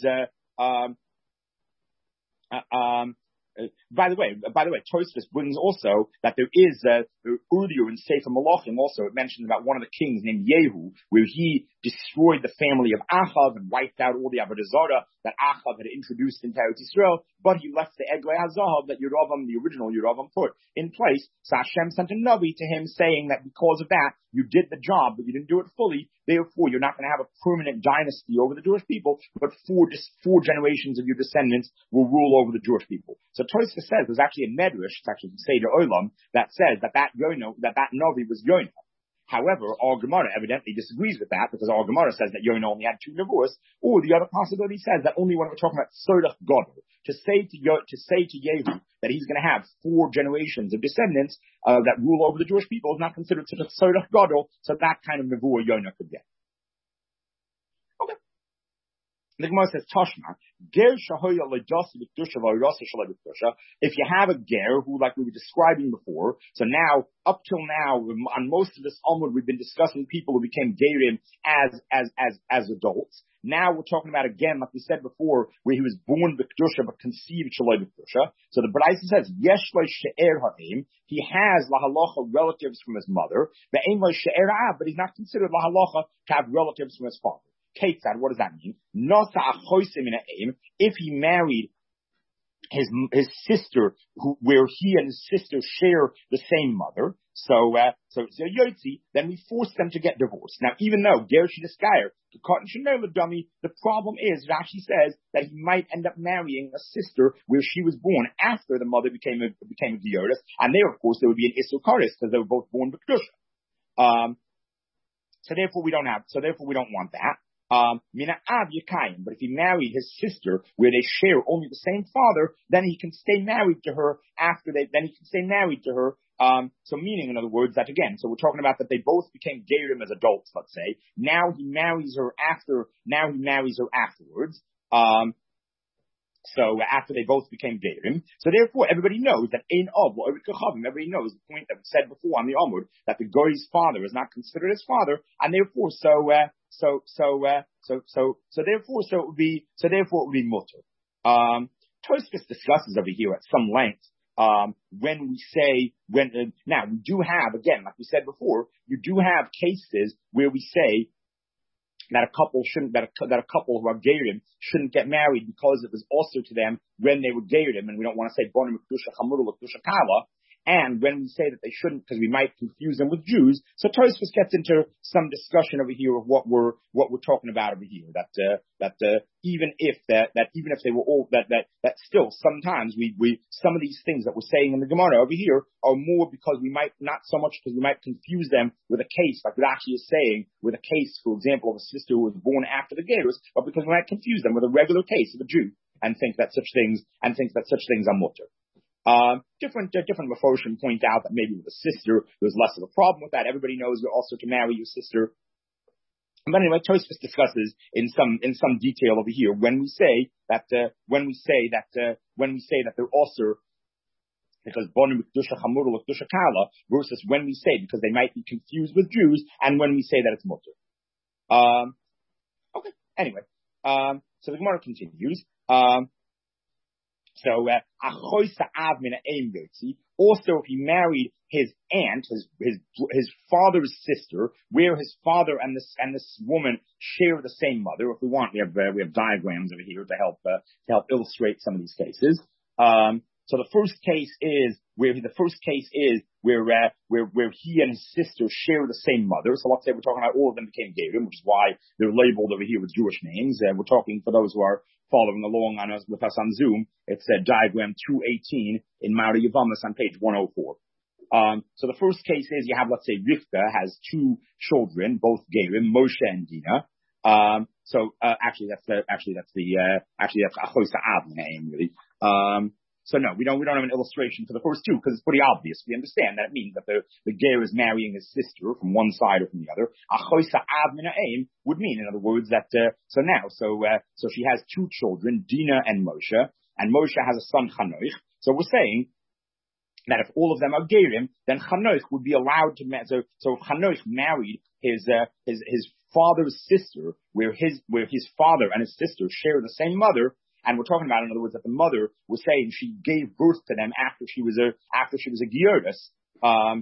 by the way, Tosfos brings also that there is earlier in Sefer Malachim also it mentions about one of the kings named Yehu, where he destroyed the family of Achav and wiped out all the Avodah Zarah that Achav had introduced into Eretz Yisrael, but he left the Eglei HaZahav that Yeravam, the original Yeravam, put in place. So Hashem sent a Navi to him saying that because of that, you did the job, but you didn't do it fully. Therefore, you're not going to have a permanent dynasty over the Jewish people, but four generations of your descendants will rule over the Jewish people. So Tosfos says there's actually a medrash, it's actually from Seder Olam, that says that Navi was Yonah. However, our Gemara evidently disagrees with that because our Gemara says that Yonah only had 2 nevuos, or the other possibility says that only when we're talking about Sodach Gadol, to say to Yehu that he's going to have 4 generations of descendants that rule over the Jewish people is not considered such a Sodach Gadol, so that kind of nevuah Yonah could get. Okay. The Gemara says, Tashma, ger shahoya leidase b'kedusha v'hirasa shalei b'kedusha. If you have a ger who, like we were describing before, so now, up till now, on most of this Talmud, we've been discussing people who became gerim as adults. Now we're talking about, again, like we said before, where he was born b'kedusha but conceived shalei b'kedusha. So the Braisa says, yesh lo she'er ha'im, he has lahalacha relatives from his mother, ve'ein lo she'er ha'av, but he's not considered lahalacha to have relatives from his father. Ketzad, what does that mean? If he married his sister, where he and his sister share the same mother, so Yotzi, then we force them to get divorced. Now, even though Gershi Niskayer, the cotton Chanel dummy, the problem is, Rashi says that he might end up marrying a sister where she was born after the mother became a Giotis, and there, of course, there would be an Isukaris because they were both born B'Kedusha. So therefore we don't want that. But if he married his sister where they share only the same father, then he can stay married to her so meaning, in other words, that again, so we're talking about that they both became gerim as adults, let's say. Now he marries her afterwards. So after they both became gerim. So therefore everybody knows that everybody knows the point that we said before on the Amud, that the goy's father is not considered his father, and therefore it would be mutter. Tosfos discusses over here at some length when we say now we do have, again, like we said before, you do have cases where we say that a couple who are gerim shouldn't get married because it was also to them when they were gerim, and we don't want to say bonim kedusha chamura kedusha kala. And when we say that they shouldn't, because we might confuse them with Jews, so Tosfos gets into some discussion over here of what we're talking about over here. Even if they were all that still sometimes we some of these things that we're saying in the Gemara over here are more because we might not so much because we might confuse them with a case like Rashi is saying with a case, for example, of a sister who was born after the Gerus, but because we might confuse them with a regular case of a Jew and think that such things are mutter. Different Meforshim point out that maybe with a sister, there's less of a problem with that. Everybody knows you're also to marry your sister. But anyway, Tosfos discusses in some detail over here when we say that they're also because Bonim Kedusha Chamura Kedusha Kala versus when we say, because they might be confused with Jews, and when we say that it's mutter. Okay. Anyway, so the Gemara continues. Also, if he married his aunt, his father's sister, where his father and this woman share the same mother. If we want, we have diagrams over here to help illustrate some of these cases. So the first case is where he and his sister share the same mother. So let's say we're talking about all of them became Gerim, which is why they're labeled over here with Jewish names. We're talking, for those who are following along with us on Zoom, it's diagram 218 in Mari Yavamas on page 104. So the first case is you have, let's say, Rivka has two children, both Gerim, Moshe and Dina. Actually that's Achoisa Avnei, really. So no, we don't have an illustration for the first two because it's pretty obvious. We understand that it means that the ger is marrying his sister from one side or from the other. Achoisa Av Min Ha'em would mean, in other words, that so she has two children, Dina and Moshe has a son Chanoich. So we're saying that if all of them are gerim, then Chanoich would be allowed to marry. So if Chanoich married his father's sister, where his father and his sister share the same mother. And we're talking about, in other words, that the mother was saying she gave birth to them after she was a Giotis. Or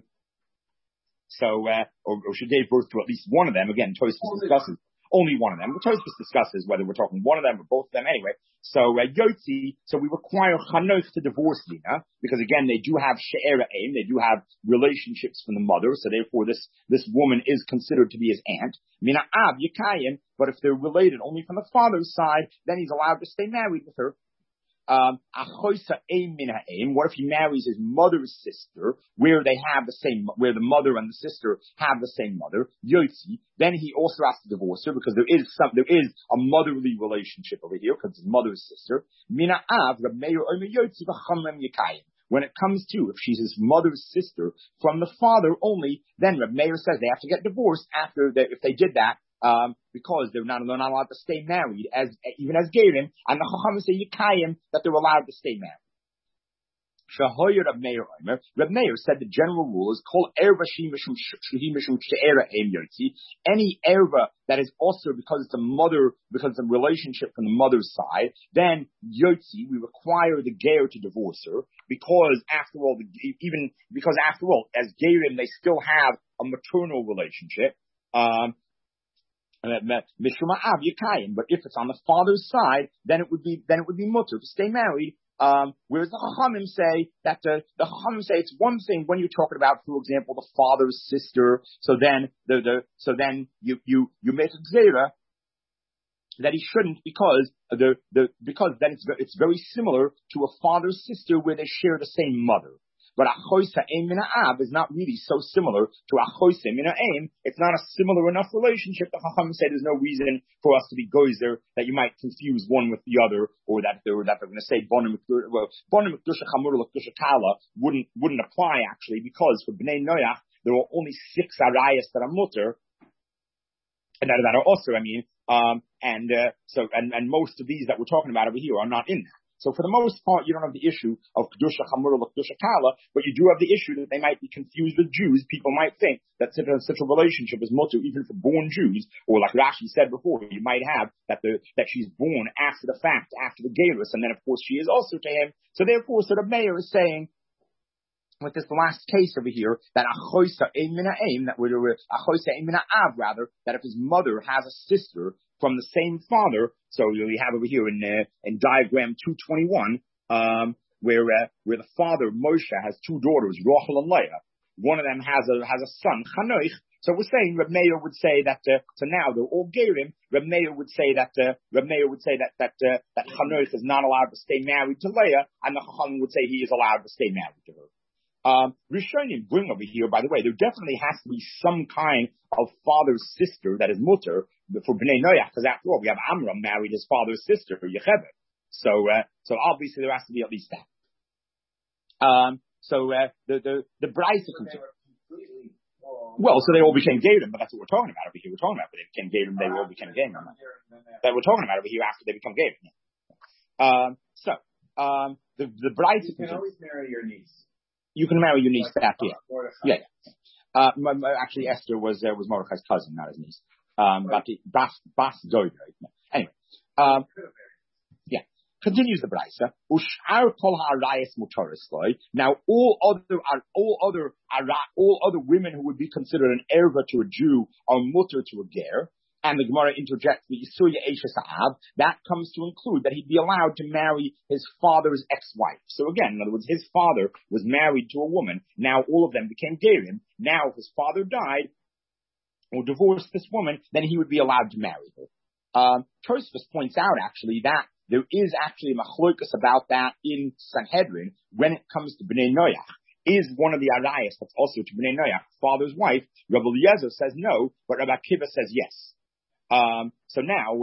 she gave birth to at least one of them. Again, Tosfos discusses only one of them. Tosfos discusses whether we're talking one of them or both of them anyway. So Yotzi, so we require Chanoich to divorce Dina, because again, they do have She'era Aim, they do have relationships from the mother, so therefore this woman is considered to be his aunt. Mina Av Yikayim, but if they're related only from the father's side, then he's allowed to stay married with her. Achoisa Aim Mina Aim, what if he marries his mother's sister, where the mother and the sister have the same mother, Yotzi, then he also has to divorce her, because there is a motherly relationship over here, because it's his mother's sister. Mina Av, Reb Meir Omer Yotzi v'chamem Yikayim. When it comes to, if she's his mother's sister from the father only, then Reb Meir says they have to get divorced if they did that, because they're not allowed to stay married, even as Gerim, and the Chacham say Yikayim, that they're allowed to stay married. Reb Meir said the general rule is Kol Erva Mishum She'era Aim Yotzi. Any erva that is also because it's a relationship from the mother's side, then Yotzi, we require the ger to divorce her, because after all, as Gerim, they still have a maternal relationship. Mishuma Av Yikayim, but if it's on the father's side, then it would be mutter to stay married. Whereas the Chachamim say that it's one thing when you're talking about, for example, the father's sister. So then you make a gzera that he shouldn't, because then it's very similar to a father's sister where they share the same mother. But Achoisa Aim Min Ha'av is not really so similar to Achoisa Min Ha'aim. It's not a similar enough relationship. The Chacham said there's no reason for us to be gozer, that you might confuse one with the other, or that they're going to say Bonim Kedusha Chamura Kedusha Kala wouldn't apply, actually, because for Bnei Noach there are only 6 arayas that are mutter, and that are also, and most of these that we're talking about over here are not in that. So for the most part, you don't have the issue of Kedusha Chamura Kedusha Kala, but you do have the issue that they might be confused with Jews. People might think that such a relationship is mutter even for born Jews, or like Rashi said before, you might have that she's born after the fact, after the Gerus, and then of course she is also to him. So therefore, the Meir is saying, with this last case over here, that Achoisa Ein Min Ha'aim, that Achoisa Ein Min Ha'av, rather, that if his mother has a sister from the same father, so we have over here in diagram 221, where the father Moshe has 2 daughters, Rachel and Leah. One of them has a son, Chanoich. So we're saying Reb Meir would say that so now they're all gerim. Reb Meir would say that Chanoich is not allowed to stay married to Leah, and the Chacham would say he is allowed to stay married to her. Rishonim bring over here, by the way, there definitely has to be some kind of father's sister that is mutter for Bnei Noach, because after all, we have Amram married his father's sister, Yechebed. So obviously there has to be at least that. The Braisa continues. Well, so they all became Gerim, but that's what we're talking about over here. We're talking about when they became Gerim, they all became Gerim. That we're talking about over here after they become Gerim. The Braisa. You can always marry your niece. You can marry your niece back here. Yeah. Actually, Esther was Mordechai's cousin, not his niece. Bas Dodo. Anyway, yeah. Continues the Brisa. Ushar kol ha'arayis mutoris loy. Now, all other women who would be considered an erva to a Jew are mutter to a ger. And the Gemara interjects the Yisuya Eisha Sa'ab. That comes to include that he'd be allowed to marry his father's ex-wife. So again, in other words, his father was married to a woman. Now all of them became gerim. Now if his father died or divorced this woman, then he would be allowed to marry her. Tosfos points out actually that there is actually a machlokas about that in Sanhedrin when it comes to Bnei Noach. Is one of the arayas that's also to Bnei Noach, father's wife? Rabbi Eliezer says no, but Rabbi Akiva says yes. So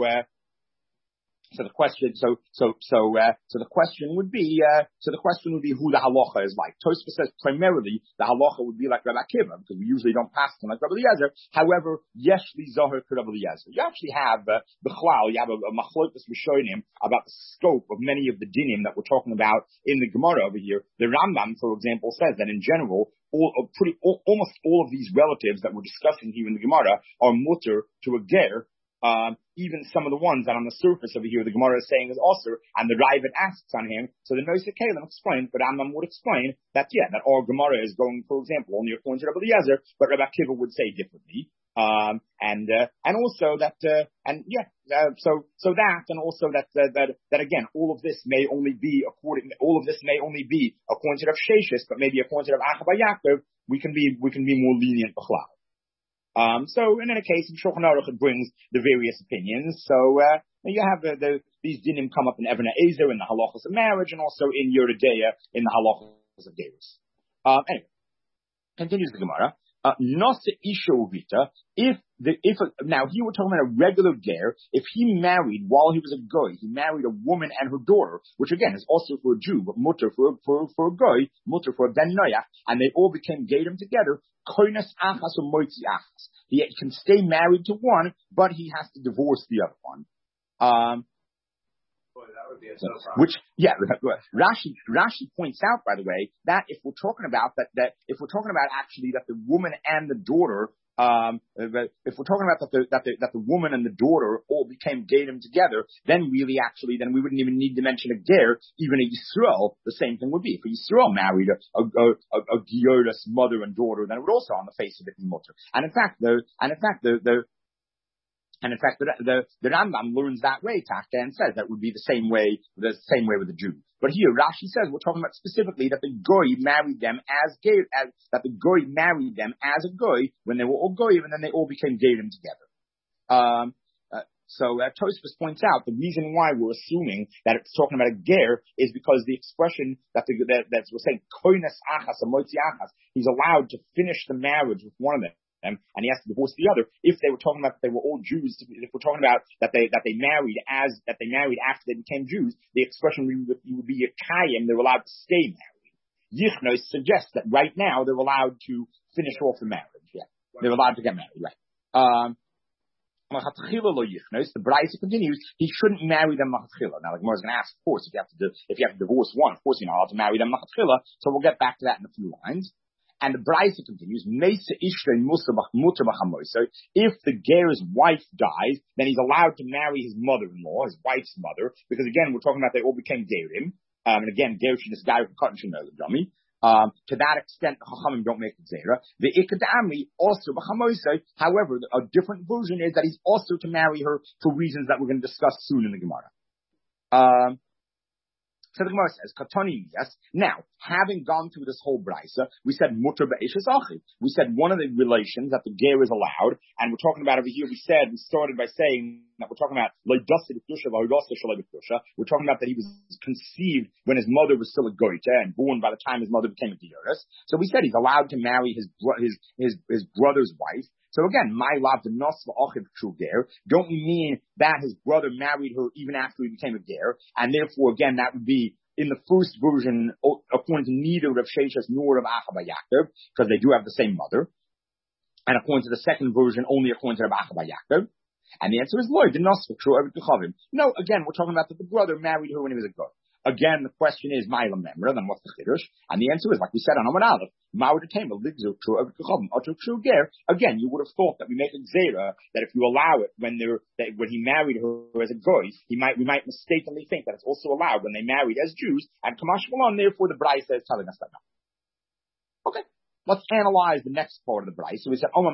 the question would be who the halacha is like. Tosfos says primarily the halacha would be like Rabbi Akiva, because we usually don't pass them like Rabbi Eliezer. However, yesh li zohar to Rabbi Eliezer. You actually have you have a machlokas rishonim about the scope of many of the dinim that we're talking about in the Gemara over here. The Rambam, for example, says that in general, almost all of these relatives that we're discussing here in the Gemara are mutter to a ger. Even some of the ones that on the surface over here the Gemara is saying is also, and the Ravid asks on him, so the Nosei Kalim explained, but Rambam would explain that that our Gemara is going, for example, only according to Rabbi Eliezer, but Rabbi Akiva would say differently. And also that, that again, all of this may only be according to Rav Sheshis, but maybe according to Rav Acha Yaakov, we can be more lenient b'chlal. So in any case, in Shulchan Aruch it brings the various opinions. So you have these dinim come up in Even HaEzer in the halachos of marriage, and also in Yeridea in the halachos of Deus. Anyway, continues the Gemara. Nasa isha uvita. Now here we're talking about a regular ger. If he married while he was a goy, he married a woman and her daughter, which again is also for a Jew, but mutter for a goy, mutter for a ben noach, and they all became gedim together. Koinas achas or moitzi achas. He can stay married to one, but he has to divorce the other one. That would be a Rashi points out, by the way, that if we're talking about actually that the woman and the daughter, if we're talking about that the woman and the daughter all became gedim together, then we wouldn't even need to mention a ger, even a Yisrael. The same thing would be if a Yisrael married a Giodas mother and daughter, then it would also on the face of it be mutter. And in fact, the Rambam learns that way, Tachta, and says that would be the same way with the Jew. But here, Rashi says we're talking about specifically that the goy married them as a goy when they were all goyim, and then they all became gerim together. So Tosfos points out the reason why we're assuming that it's talking about a ger is because the expression that we're saying koinas achas or moitzi achas, he's allowed to finish the marriage with one of them. And he has to divorce the other. If they were talking about that they were all Jews, if we're talking about that they married after they became Jews, the expression would be Yekayim, they're allowed to stay married. Yichnos suggests that right now they're allowed to finish off the marriage. Yeah, they're allowed to get married. Right. The Brisa continues, he shouldn't marry them machatchila. Now, the Gemara is going to ask, of course, if you have to divorce one, of course you're not allowed to marry them machatchila. So we'll get back to that in a few lines. And the Brisa continues, so if the ger's wife dies, then he's allowed to marry his mother-in-law, his wife's mother, because again, we're talking about they all became gerim. And again, gerushin is guy who cut and the dummy. To that extent, Chachamim don't make the zera. The ikadamri also b'chamoisai. However, a different version is that he's also to marry her for reasons that we're going to discuss soon in the Gemara. So the Gemara says, Katoni, yes. Now, having gone through this whole brisa, we said mutter be'eshes achiv. We said one of the relations that the ger is allowed, and we're talking about over here. We started by saying that we're talking about loidasa b'kedusha v'hoidasa shalei b'kedusha. We're talking about that he was conceived when his mother was still a goita and born by the time his mother became a dioris. So we said he's allowed to marry his brother's wife. So again, my love the nosva achiv true ger. Don't we mean that his brother married her even after he became a ger? And therefore, again, that would be in the first version, according to neither Rav Sheshis nor Rav Acha Yaakov, because they do have the same mother. And according to the second version, only according to Rav Acha Yaakov. And the answer is loy the nosva true over to chavim. No, again, we're talking about that the brother married her when he was a goy. Again, the question is, Ma'ila Memra, then what's the Chiddush? And the answer is, like we said on Amar Aleph, again, you would have thought that we make a Gzera, that if you allow it when he married her as a goy, we might mistakenly think that it's also allowed when they married as Jews, and Kamash Malon, therefore the Braisa is telling us that now. Okay. Let's analyze the next part of the Braisa. So we said, we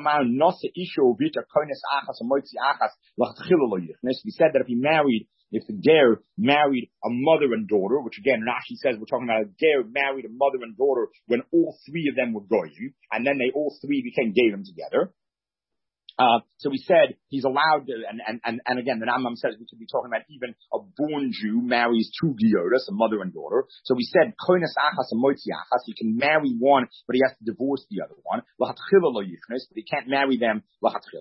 said that if the ger married a mother and daughter, which again, Rashi says we're talking about a ger married a mother and daughter when all three of them were goyim, and then they all three became gerim together. So we said he's allowed to, and again, the Rambam says we could be talking about even a born Jew marries two Gioras, a mother and daughter. So we said, koines achas and moitzi achas, he can marry one, but he has to divorce the other one. But he can't marry them. Of course,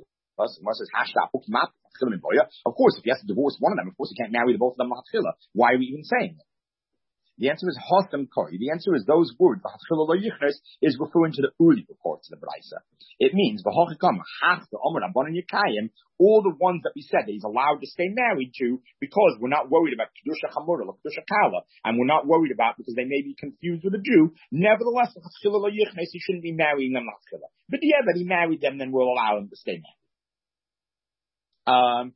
if he has to divorce one of them, of course he can't marry the both of them. Why are we even saying it? The answer is Hosam Koi. The answer is those words, is referring to the early reports of the Braisa. It means, all the ones that we said that he's allowed to stay married to, because we're not worried about Kedusha Chamura, Kedusha Kala, and we're not worried about because they may be confused with a Jew. Nevertheless, he shouldn't be marrying them. But yeah, but he married them, then we'll allow him to stay married.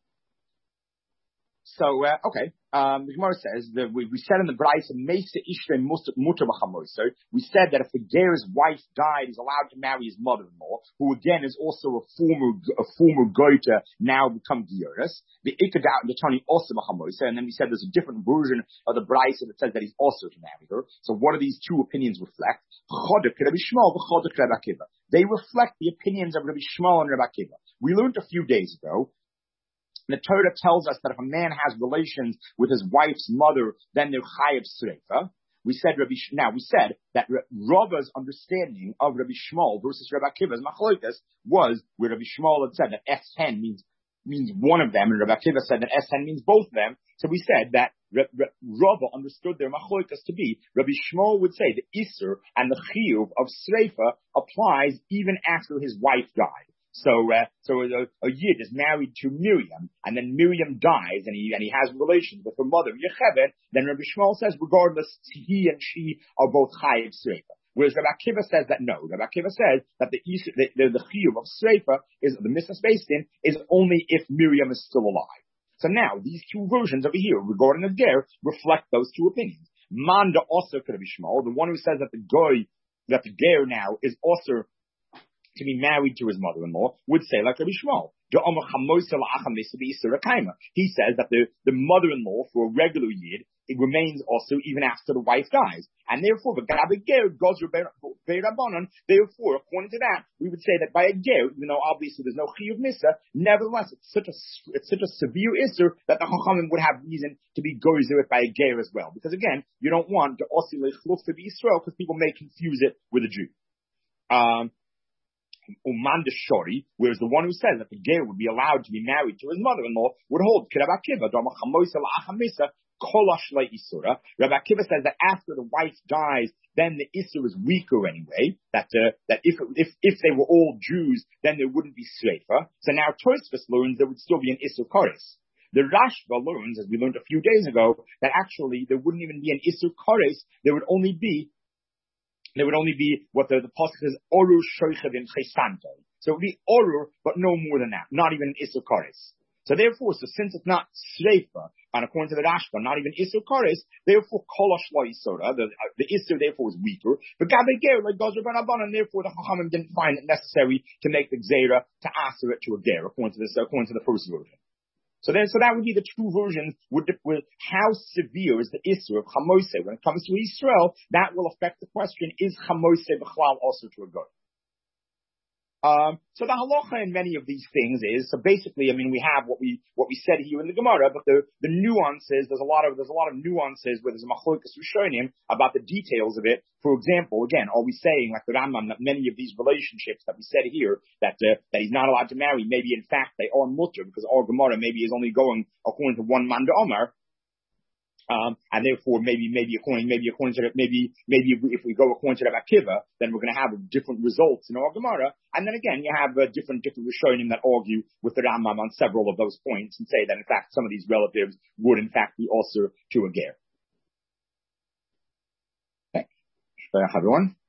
Okay. The Gemara says that we said in the Braisa, Meisa Ishre Mutter B'Chamoiso. We said that if the ger's wife died, he's allowed to marry his mother-in-law, who again is also a former goiter, now become Gioris. The Ikadat and the Tani also B'Chamoiso, and then we said there's a different version of the Braisa that says that he's also to marry her. So what do these two opinions reflect? They reflect the opinions of Rabbi Shmuel and Rabbi Akiva. We learned a few days ago. The Torah tells us that if a man has relations with his wife's mother, then they're chayav sreifa. We said that Rava's understanding of Rabbi Shmuel versus Rabbi Akiva's machlokas was where Rabbi Shmuel had said that S10 means one of them, and Rabbi Akiva said that S10 means both of them. So we said that Rava understood their machlokas to be Rabbi Shmuel would say the Isser and the chiyuv of sreifa applies even after his wife died. So a Yid is married to Miriam, and then Miriam dies, and he has relations with her mother, Yocheved. Then Rabbi Shmuel says, regardless, he and she are both chayiv sreifa. Whereas Rabbi Akiva says that no. Rabbi Akiva says that the chiyuv of sreifa is the misnas based is only if Miriam is still alive. So now these two versions over here regarding the ger reflect those two opinions. Manda also could be Shmuel, the one who says that the ger now is also to be married to his mother-in-law, would say like Rabbi Shmuel. He says that the mother-in-law for a regular Yid, it remains also even after the wife dies. And therefore, therefore, according to that, we would say that by a ger, even though obviously there's no chiyuv misa, nevertheless, it's such a severe isser that the chachamim would have reason to be gozer it by a ger as well. Because again, you don't want the osi lechluf to be Israel because people may confuse it with a Jew. Shori, whereas the one who says that the ger would be allowed to be married to his mother-in-law would hold. Rabbi Akiva says that after the wife dies, then the issur is weaker anyway. That if they were all Jews, then there wouldn't be sreifa. So now Tosfos learns there would still be an issur koris. The Rashba learns, as we learned a few days ago, that actually there wouldn't even be an issur koris. There would only be what the pasuk says, orur shoichev in chesanto. So it would be orur, but no more than that, not even issur koris. So therefore, since it's not sreifa, and according to the Rashba, not even issur koris, therefore kolosh lo isora, the issur therefore is weaker. But gabe ger like gozer ben abban, and therefore the chachamim didn't find it necessary to make the gzera to aser it to a ger, according to the first version. So that would be the two versions with how severe is the issur of chamose when it comes to Israel. That will affect the question: is chamose b'chlal also to a goy? So the halacha in many of these things is, so basically, I mean, we have what we said here in the Gemara, but the nuances, there's a lot of nuances where there's a machlokas rishonim about the details of it. For example, again, are we saying, like the Rambam, that many of these relationships that we said here, that he's not allowed to marry, maybe in fact they are mutter, because our Gemara maybe is only going according to one man to Omar. And therefore, maybe if we go according to Rabbi Akiva, then we're going to have different results in our Gemara. And then again, you have different Rishonim that argue with the Rambam on several of those points and say that in fact some of these relatives would in fact be also to a ger. everyone.